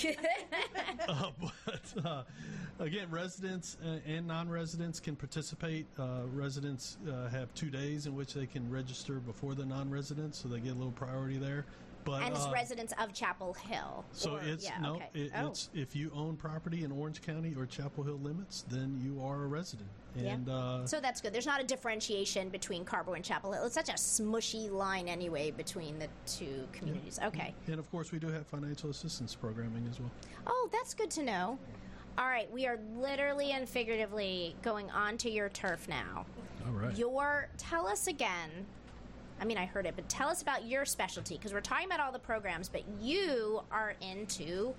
uh, but uh, again, residents uh, and non-residents can participate. Uh, residents uh, have two days in which they can register before the non-residents, so they get a little priority there. But, and it's uh, residents of Chapel Hill. So or- it's yeah, no, okay. it, oh. it's if you own property in Orange County or Chapel Hill limits, then you are a resident. Yeah. And uh, So that's good. There's not a differentiation between Carrboro and Chapel Hill. It's such a smushy line anyway between the two communities. Okay. and of course we do have financial assistance programming as well. Oh, that's good to know. All right, we are literally and figuratively going on to your turf now. All right. Your tell us again. I mean, I heard it, but tell us about your specialty, because we're talking about all the programs, but you are into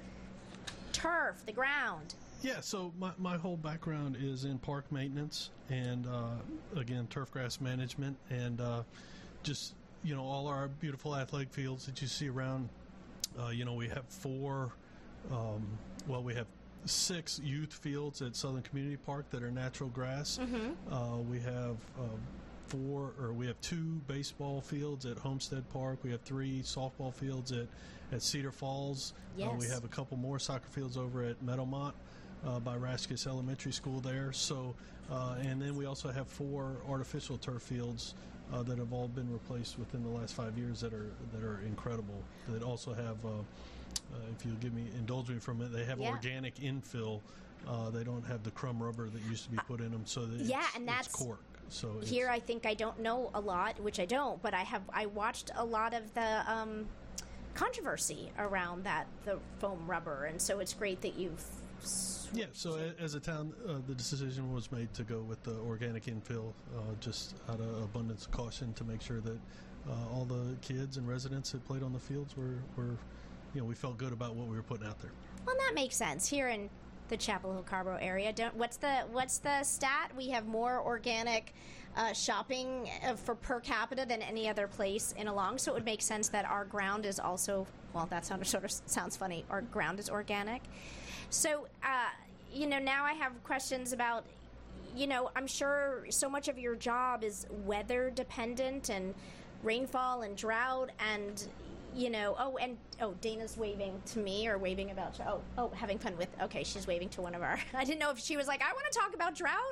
turf, the ground. Yeah, so my, my whole background is in park maintenance and, uh, again, turf grass management, and uh, just, you know, all our beautiful athletic fields that you see around. Uh, you know, we have four, um, well, we have six youth fields at Southern Community Park that are natural grass. Mm-hmm. Uh, we have uh, four, or we have two baseball fields at Homestead Park. We have three softball fields at, at Cedar Falls. Uh, we Yes. have a couple more soccer fields over at Meadowmont. Uh, by Raskus Elementary School there. So, uh, and then we also have four artificial turf fields uh, that have all been replaced within the last five years that are that are incredible. That also have, uh, uh, if you'll give me indulge me for a minute, they have Yeah. organic infill. Uh, they don't have the crumb rubber that used to be put in them. So that yeah, it's, and it's that's- cork. So it's, Here, I think I don't know a lot, which I don't, but I have. I watched a lot of the um, controversy around that, the foam rubber, and so it's great that you've. Yeah, so a- as a town, uh, the decision was made to go with the organic infill, uh, just out of abundance of caution to make sure that uh, all the kids and residents that played on the fields were, were, you know, we felt good about what we were putting out there. Well, that makes sense. Here in the Chapel Hill Carrboro area, don't. What's the what's the stat? We have more organic uh, shopping uh, for per capita than any other place in Along, so it would make sense that our ground is also, well, that sound, sort of sounds funny, our ground is organic. So, uh, you know, now I have questions about, you know, I'm sure so much of your job is weather dependent and rainfall and drought and, you know, oh, and, oh, Dana's waving to me or waving about, oh, oh, having fun with, okay, she's waving to one of our, I didn't know if she was like, I want to talk about drought.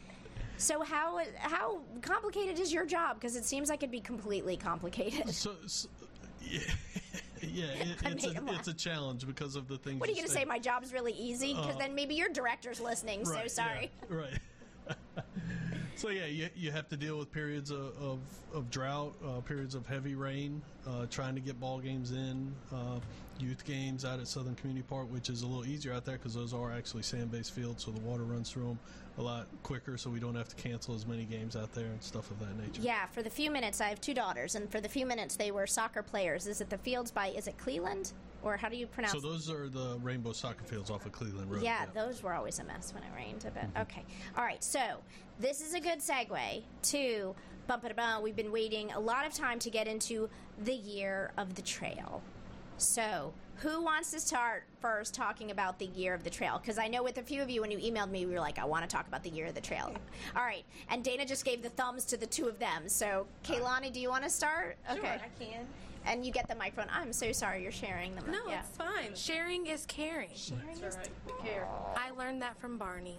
So how how complicated is your job? Because it seems like it'd be completely complicated. So, so yeah, yeah it, it's, a, it's a challenge because of the things. What are you going to say? My job's really easy? Because uh, then maybe your director's listening, right, so sorry. Yeah, right. So yeah, you, you have to deal with periods of, of, of drought, uh, periods of heavy rain, uh, trying to get ball games in, uh, youth games out at Southern Community Park, which is a little easier out there because those are actually sand-based fields, so the water runs through them a lot quicker, so we don't have to cancel as many games out there and stuff of that nature. Yeah, for the few minutes, I have two daughters, and for the few minutes they were soccer players. Is it the fields by, is it Cleveland? Or how do you pronounce So those are the Rainbow Soccer Fields off of Cleveland Road. Yeah, yeah. Those were always a mess when it rained a bit. Mm-hmm. Okay. All right, so this is a good segue to bum-ba-da-bum. We've been waiting a lot of time to get into the year of the trail. So who wants to start first talking about the year of the trail? Because I know with a few of you, when you emailed me, we were like, I want to talk about the year of the trail. All right. And Dana just gave the thumbs to the two of them. So, Kaylani, do you want to start? Sure, Okay. I can. And you get the microphone. I'm so sorry you're sharing them. No, yeah. it's fine. Sharing is caring. Sharing That's is right. We care. I learned that from Barney.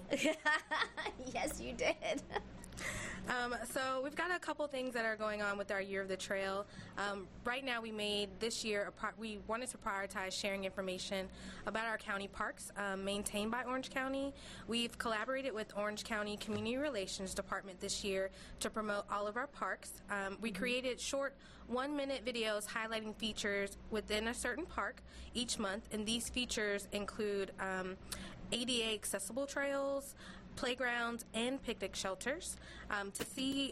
Yes, you did. Um, so we've got a couple things that are going on with our Year of the Trail. Um, right now, we made this year, a pri- we wanted to prioritize sharing information about our county parks um, maintained by Orange County. We've collaborated with Orange County Community Relations Department this year to promote all of our parks. Um, we mm-hmm. created short one-minute videos highlighting features within a certain park each month, and these features include um, A D A accessible trails, playgrounds, and picnic shelters. Um, to see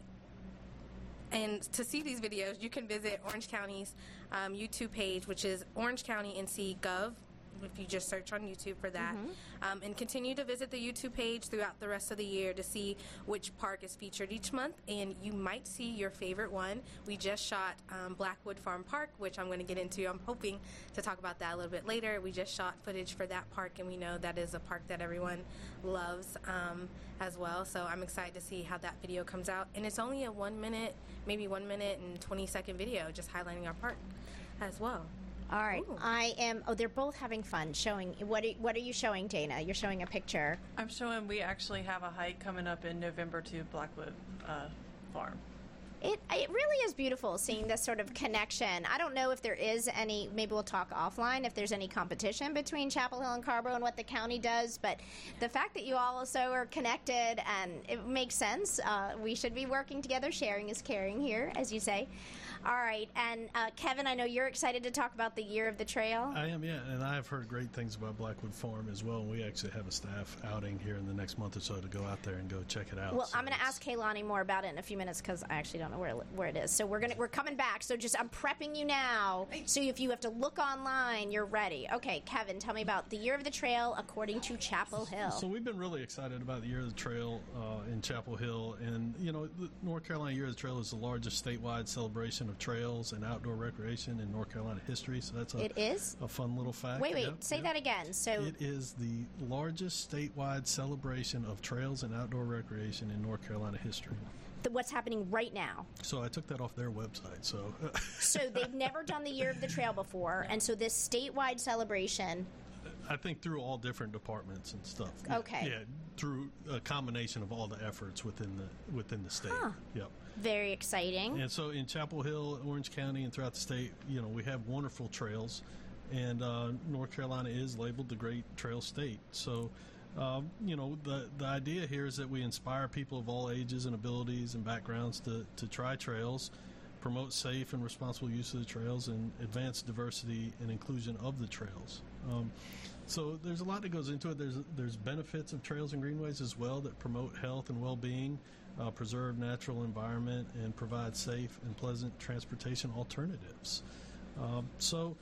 and to see these videos, you can visit Orange County's um, YouTube page, which is Orange County N C Gov. If you just search on YouTube for that, mm-hmm. um, and continue to visit the YouTube page throughout the rest of the year to see which park is featured each month, and you might see your favorite one. We just shot um, Blackwood Farm Park, which I'm going to get into. I'm hoping to talk about that a little bit later. We just shot footage for that park, and we know that is a park that everyone loves um, as well. So I'm excited to see how that video comes out, and it's only a one minute, maybe one minute and twenty second video, just highlighting our park as well. All right, Ooh. I am. Oh, they're both having fun showing. What are, what are you showing, Dana? You're showing a picture. I'm showing we actually have a hike coming up in November to Blackwood uh, Farm. It it really is beautiful seeing this sort of connection. I don't know if there is any. Maybe we'll talk offline if there's any competition between Chapel Hill and Carrboro and what the county does. But the fact that you all also are connected and it makes sense. Uh, we should be working together. Sharing is caring here, as you say. All right, and uh, Kevin, I know you're excited to talk about the Year of the Trail. I am, yeah, and I've heard great things about Blackwood Farm as well. We actually have a staff outing here in the next month or so to go out there and go check it out. Well, so I'm going to ask Kaylani more about it in a few minutes because I actually don't know where where it is. So we're gonna we're coming back. So just I'm prepping you now. So if you have to look online, you're ready. Okay, Kevin, tell me about the Year of the Trail according to Chapel Hill. So we've been really excited about the Year of the Trail uh, in Chapel Hill, and you know, the North Carolina Year of the Trail is the largest statewide celebration of trails and outdoor recreation in North Carolina history. So that's a, it is a fun little fact. Wait, wait, yep, say yep. that again. So it is the largest statewide celebration of trails and outdoor recreation in North Carolina history. The, what's happening right now? So I took that off their website. So, so they've never done the Year of the Trail before, and so this statewide celebration. I think through all different departments and stuff. Okay. Yeah, through a combination of all the efforts within the within the state. Huh. Yep. Very exciting. And so in Chapel Hill, Orange County, and throughout the state, you know, we have wonderful trails, and uh, North Carolina is labeled the Great Trail State. So, um, you know, the the idea here is that we inspire people of all ages and abilities and backgrounds to, to try trails, promote safe and responsible use of the trails, and advance diversity and inclusion of the trails. Um, so there's a lot that goes into it. There's there's benefits of trails and greenways as well that promote health and well-being, uh, preserve natural environment, and provide safe and pleasant transportation alternatives. Um, so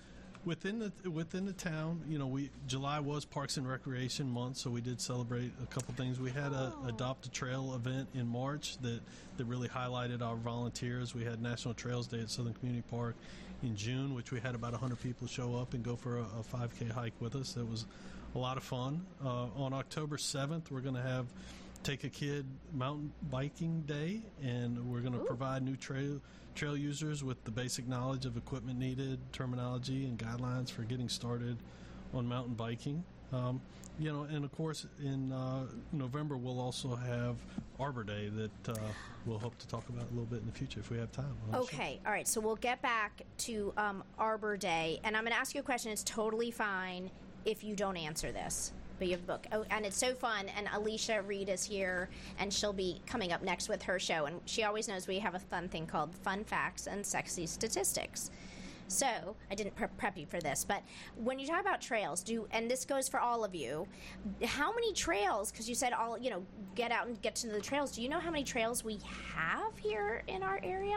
Within the within the town, you know, we July was Parks and Recreation Month, so we did celebrate a couple things. We had a Oh. Adopt a Trail event in March that, that really highlighted our volunteers. We had National Trails Day at Southern Community Park in June, which we had about one hundred people show up and go for a, a five K hike with us. That was a lot of fun. Uh, on October seventh, we're going to have Take a Kid Mountain Biking Day, and we're going to provide new trail trail users with the basic knowledge of equipment needed, terminology, and guidelines for getting started on mountain biking. Um, you know, and of course, in uh, November, we'll also have Arbor Day that uh, we'll hope to talk about a little bit in the future if we have time. on the show. Okay, all right. So we'll get back to um, Arbor Day, and I'm going to ask you a question. It's totally fine if you don't answer this. But you have the book. Oh, and it's so fun. And Alicia Reed is here, and she'll be coming up next with her show. And she always knows we have a fun thing called Fun Facts and Sexy Statistics. So I didn't pre- prep you for this, but when you talk about trails, do and this goes for all of you, how many trails? Because you said all, you know, get out and get to the trails. Do you know how many trails we have here in our area?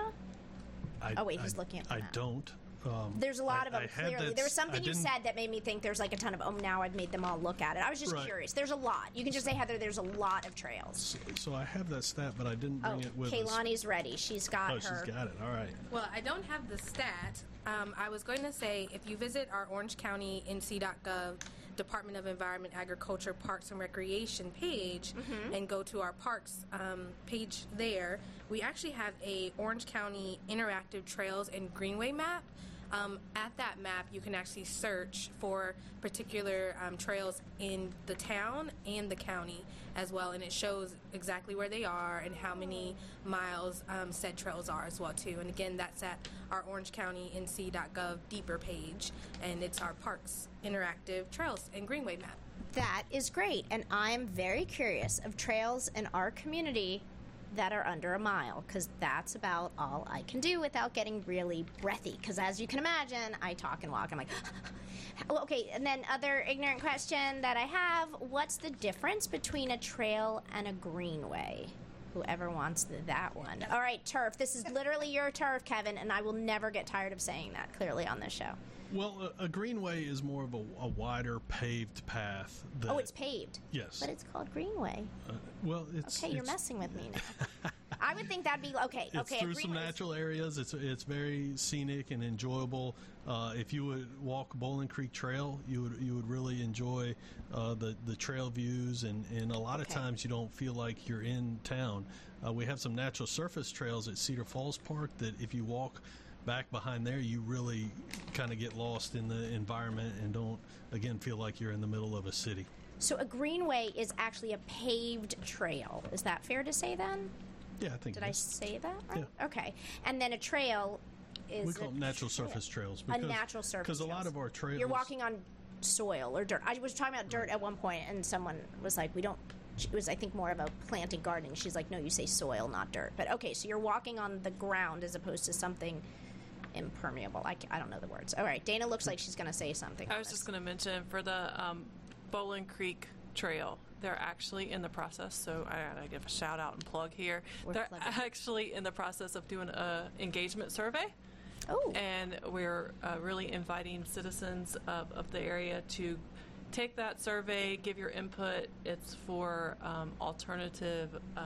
I, Oh, wait, he's I- looking at the I map. don't. Um, There's a lot I- of them, I had clearly. that There was s- I something you didn't- said that made me think there's like a ton of, oh, now I've made them all look at it. I was just Right. curious. There's a lot. You can just say, Heather, there's a lot of trails. So, so I have that stat, but I didn't bring Oh, it with us. Kaylani's ready. She's got Oh, her. she's got it. All right. Well, I don't have the stat. Um, I was going to say if you visit our Orange County N C dot gov Department of Environment, Agriculture, Parks, and Recreation page and go to our parks um, page there, we actually have a Orange County interactive trails and greenway map. Um, at that map, you can actually search for particular um, trails in the town and the county as well, and it shows exactly where they are and how many miles um, said trails are as well too. And again, that's at our Orange County N C dot gov deeper page, and it's our parks interactive trails and greenway map. That is great. And I'm very curious of trails in our community that are under a mile, because that's about all I can do without getting really breathy. Because as you can imagine, I talk and walk. I'm like, Well, okay. And then other ignorant question that I have: what's the difference between a trail and a greenway? Whoever wants the, that one. All right, turf. This is literally your turf, Kevin, and I will never get tired of saying that clearly on this show. Well, a, a greenway is more of a, a wider paved path. That, Oh, it's paved. Yes. But it's called greenway. Uh, well, it's Okay, you're it's, messing with me now. I would think that'd be okay. It's okay, a through some greenway is- natural areas. It's it's very scenic and enjoyable. Uh, if you would walk Bowling Creek Trail, you would you would really enjoy uh, the the trail views, and, and a lot Okay. of times you don't feel like you're in town. Uh, we have some natural surface trails at Cedar Falls Park that if you walk back behind there, you really kind of get lost in the environment and don't again feel like you're in the middle of a city. So a greenway is actually a paved trail. Is that fair to say then? Yeah, I think. Did it I is. say that right? Yeah. Okay. And then a trail is We call a them natural trail. surface trails. A natural surface. Because a lot trails. of our trails. You're walking on soil or dirt. I was talking about dirt at one point, and someone was like, "We don't." It was, I think, more of a planting gardening. She's like, "No, you say soil, not dirt." But okay, so you're walking on the ground as opposed to something impermeable. I, ca- I don't know the words. All right, Dana looks like she's going to say something. I on was this. just going to mention for the um, Bowling Creek Trail, they're actually in the process, so I gotta give a shout out and plug here. We're they're plugging. actually in the process of doing a engagement survey, Oh, and we're uh, really inviting citizens of, of the area to take that survey, give your input. It's for um, alternative. Uh,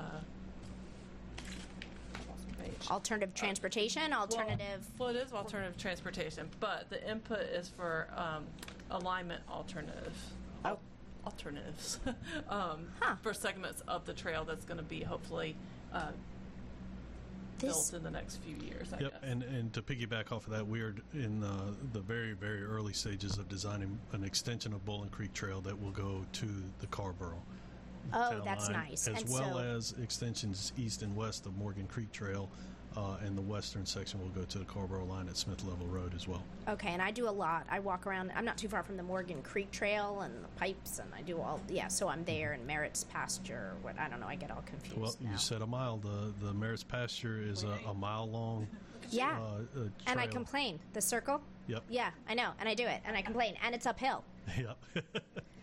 I lost my page. alternative transportation, alternative. Well, well, it is alternative transportation, but the input is for um, alignment alternative. Oh. Alternatives um, Huh. for segments of the trail that's going to be hopefully uh, This- built in the next few years. I Yep, guess. and, and to piggyback off of that, we're in uh, the very, very early stages of designing an extension of Bowling Creek Trail that will go to the Carborough Oh, town that's line, nice. as And well so- as extensions east and west of Morgan Creek Trail, uh, and the western section will go to the Carborough line at Smith Level Road as well. Okay, and I do a lot. I walk around. I'm not too far from the Morgan Creek Trail and the pipes, and I do all. Yeah, so I'm there, and Merritt's Pasture. What I don't know. I get all confused Well, now. you said a mile. The the Merritt's Pasture is a, a mile long. Yeah. Uh, uh, and I trail. complain. The circle. Yep. Yeah, I know, and I do it, and I complain, and it's uphill. Yep.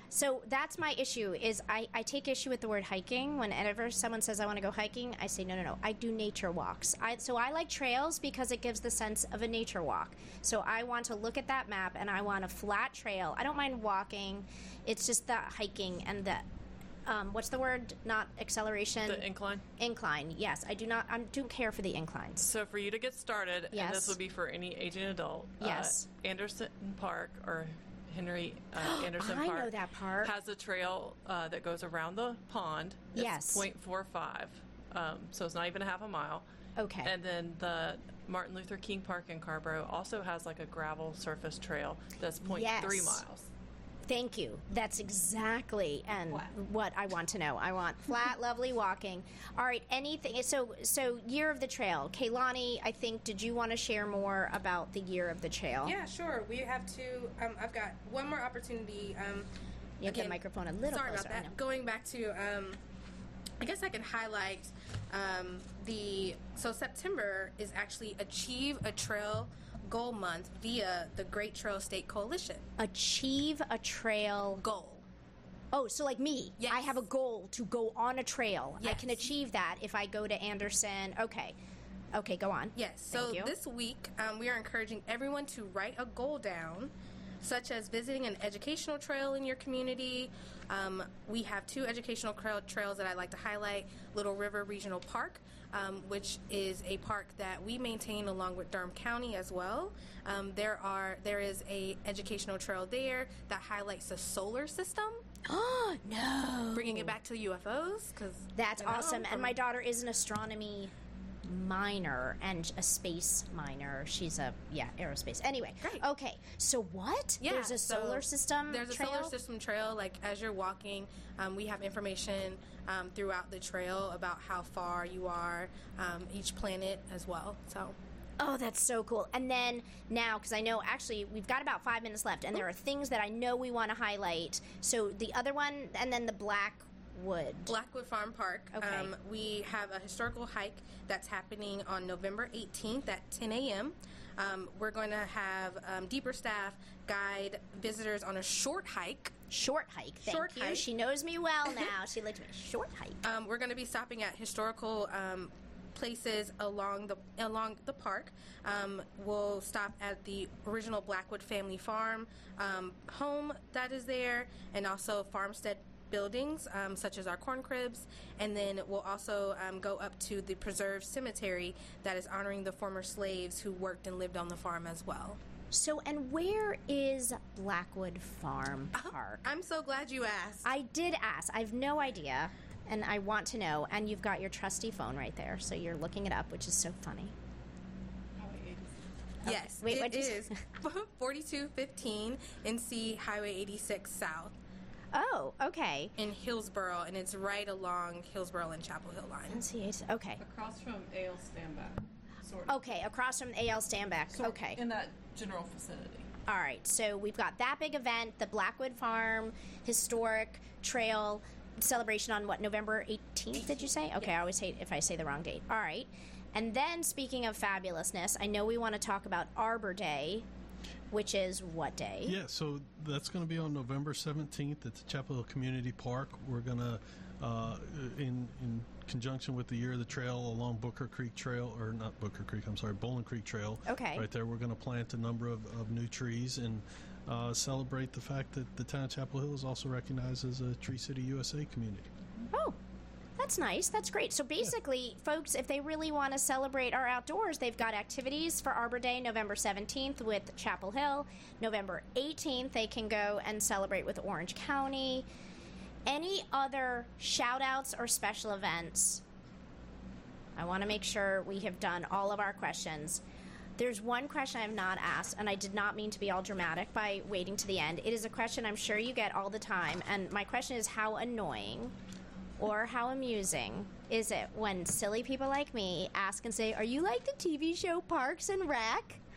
So that's my issue is I, I take issue with the word hiking. Whenever someone says I want to go hiking, I say, no, no, no. I do nature walks. I, so I like trails because it gives the sense of a nature walk. So I want to look at that map and I want a flat trail. I don't mind walking. It's just the hiking and the, um, what's the word? Not acceleration. The incline? Incline, yes. I do not, I do care for the inclines. So for you to get started, Yes. and this would be for any aging adult, Yes. uh, Anderson Park or Henry uh, Anderson I Park know that park. has a trail uh, that goes around the pond. It's Yes. point four five, um, so it's not even a half a mile. Okay. And then the Martin Luther King Park in Carborough also has like a gravel surface trail that's point three Yes. miles. Thank you. That's exactly and what I want to know. I want flat, lovely walking. All right. Anything? So, so year of the trail. Kaylani, I think. Did you want to share more about the year of the trail? Yeah, sure. We have two. Um, I've got one more opportunity. Um, You have the again, microphone a little sorry closer. about I know. that. Going back to, um, I guess I can highlight um, the. So September is actually Achieve a Trail Goal Month via the Great Trail State Coalition. Achieve a trail Goal. Oh, so like me, Yes. I have a goal to go on a trail. I can Yes. achieve that if I go to Anderson. Okay. Okay, go on. Yes. So Thank you. this week, um, we are encouraging everyone to write a goal down, such as visiting an educational trail in your community. Um, we have two educational trail trails that I'd like to highlight: Little River Regional Park, um, which is a park that we maintain along with Durham County as well. Um, there are there is a educational trail there that highlights the solar system, Oh, no. bringing it back to the U F Os. Because That's awesome. And my daughter is an astronomy minor and a space minor. She's a, yeah, aerospace. Anyway. Great. Okay. So what? Yeah, There's a so solar system There's a trail? solar system trail. Like as you're walking, um, we have information um, throughout the trail about how far you are, um, each planet as well. So Oh, that's so cool. And then now, because I know actually we've got about five minutes left, and there are things that I know we want to highlight. So the other one, and then the Blackwood. Blackwood Farm Park. Okay. Um, we have a historical hike that's happening on November eighteenth at ten a.m. Um, we're going to have um, Deeper staff guide visitors on a short hike. Short hike. Thank Short you. hike. She knows me well now. She looked at me. Short hike. Um, we're going to be stopping at historical um, places along the along the park. Um, we'll stop at the original Blackwood family farm um, home that is there, and also farmstead buildings um, such as our corn cribs, and then we'll also um, go up to the preserved cemetery that is honoring the former slaves who worked and lived on the farm as well. So, and where is Blackwood Farm Park? I'm so glad you asked. I did ask. I have no idea, and I want to know. And you've got your trusty phone right there, so you're looking it up, which is so funny. Yes, Wait, it what'd you say? is forty-two fifteen N C Highway eighty-six South Oh, okay. in Hillsborough, and it's right along Hillsborough and Chapel Hill line. Let's see. Okay. Across from A L Standback, sort of. Okay, across from A L Standback. Sort- Okay. In that general vicinity. All right, so we've got that big event, the Blackwood Farm Historic Trail celebration on what, November eighteenth, did you say? Okay, I always hate if I say the wrong date. All right. And then, speaking of fabulousness, I know we want to talk about Arbor Day, which is what day? Yeah, so that's going to be on November seventeenth at the Chapel Hill Community Park. We're going to, uh, in in conjunction with the Year of the Trail along Booker Creek Trail, or not Booker Creek, I'm sorry, Bowling Creek Trail. Okay. Right there, we're going to plant a number of, of new trees and uh, celebrate the fact that the town of Chapel Hill is also recognized as a Tree City U S A community. Oh, that's nice. That's great. So basically, folks, if they really want to celebrate our outdoors, they've got activities for Arbor Day, November seventeenth with Chapel Hill. November eighteenth, they can go and celebrate with Orange County. Any other shout-outs or special events? I want to make sure we have done all of our questions. There's one question I have not asked, and I did not mean to be all dramatic by waiting to the end. It is a question I'm sure you get all the time, and my question is how annoying or how amusing is it when silly people like me ask and say, are you like the T V show Parks and Rec?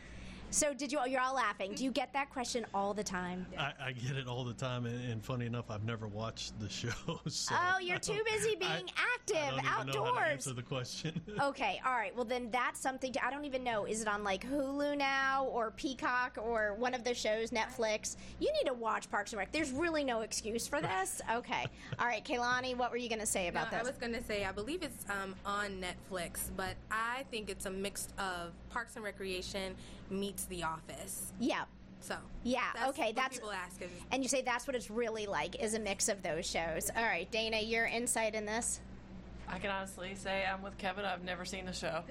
So did you? You're all laughing. Do you get that question all the time? I, I get it all the time, and, and funny enough, I've never watched the show. So Oh, you're too busy being I, active I don't even outdoors. know how to answer the question. Okay, all right. Well, then that's something to, I don't even know. Is it on like Hulu now or Peacock or one of the shows, Netflix? You need to watch Parks and Rec. There's really no excuse for this. Okay. All right, Kaylani, what were you going to say about no, this? I was going to say, I believe it's um, on Netflix, but I think it's a mix of Parks and Recreation meets The Office. Yeah. So Yeah, that's okay, what that's people ask. Is, and you say that's what it's really like, is a mix of those shows. All right, Dana, your insight in this? I can honestly say I'm with Kevin. I've never seen the show.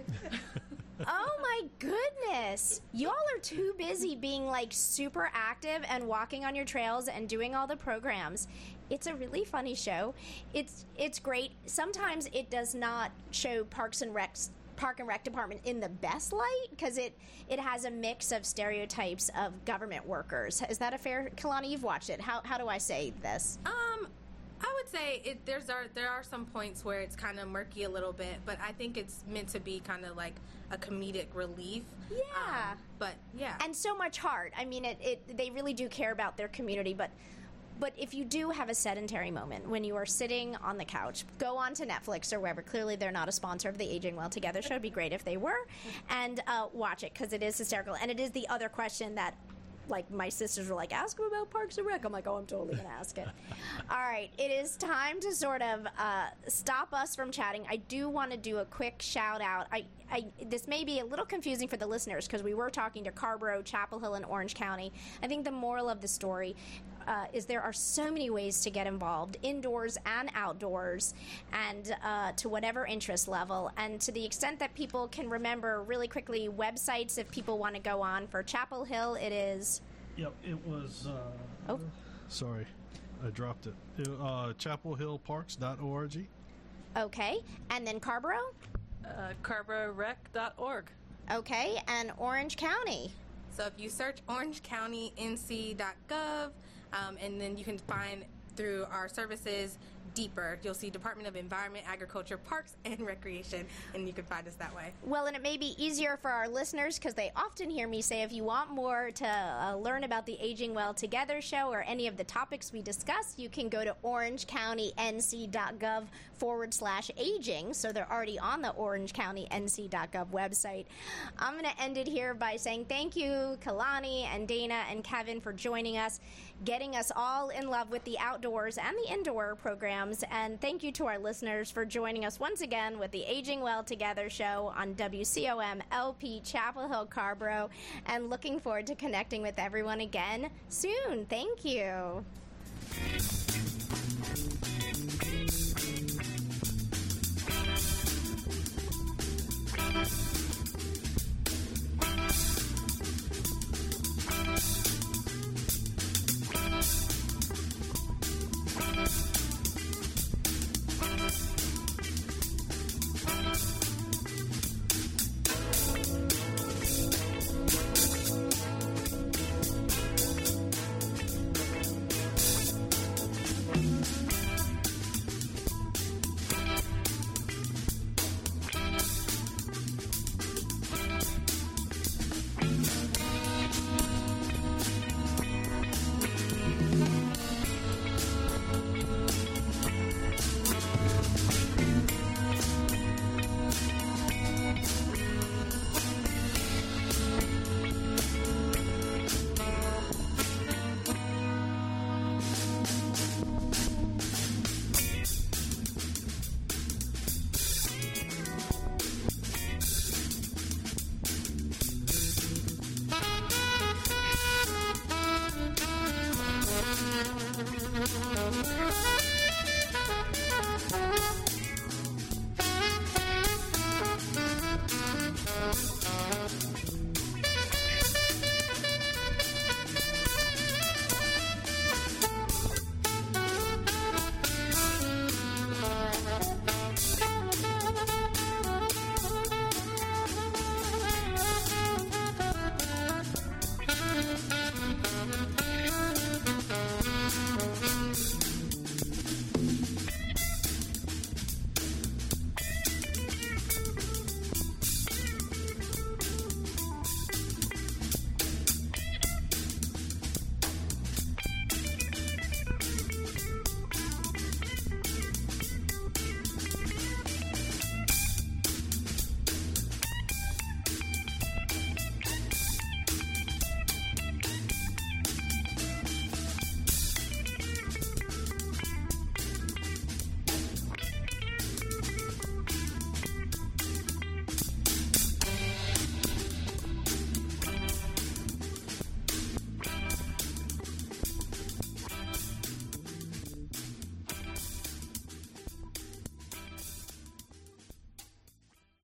Oh my goodness. Y'all are too busy being like super active and walking on your trails and doing all the programs. It's a really funny show. It's it's great. Sometimes it does not show Parks and Rec's Park and Rec department in the best light because it it has a mix of stereotypes of government workers. Is that a fair, Kalani? You've watched it. How how do I say this? um, I would say it, there's are there are some points where it's kind of murky a little bit, but I think it's meant to be kind of like a comedic relief. Yeah. Um, but yeah. And so much heart. I mean, it, it they really do care about their community, but but if you do have a sedentary moment when you are sitting on the couch, go on to Netflix or wherever. Clearly, they're not a sponsor of the Aging Well Together show. It'd be great if they were, and uh, watch it because it is hysterical. And it is the other question that, like, my sisters were like, ask him about Parks and Rec. I'm like, oh, I'm totally going to ask it. All right, it is time to sort of uh, stop us from chatting. I do want to do a quick shout out. I, I this may be a little confusing for the listeners because we were talking to Carrboro, Chapel Hill, and Orange County. I think the moral of the story Uh, is there are so many ways to get involved, indoors and outdoors, and uh, to whatever interest level. And to the extent that people can remember really quickly, websites, if people want to go on. For Chapel Hill, it is... Yep, it was. Uh, Oh. Sorry, I dropped it. it uh, chapel hill parks dot org. Okay. And then Carrboro? Uh, Carrboro Rec dot org. Okay. And Orange County? So if you search orange county n c dot gov, um, and then you can find through our services deeper, you'll see Department of Environment, Agriculture, Parks, and Recreation, and you can find us that way. Well, and it may be easier for our listeners because they often hear me say if you want more to uh, learn about the Aging Well Together show or any of the topics we discussed, you can go to orange county n c dot gov forward slash aging. So they're already on the orange county n c dot gov website. I'm going to end it here by saying thank you, Kalani and Dana and Kevin, for joining us, getting us all in love with the outdoors and the indoor programs. And thank you to our listeners for joining us once again with the Aging Well Together show on W C O M L P Chapel Hill Carrboro, and looking forward to connecting with everyone again soon. Thank you.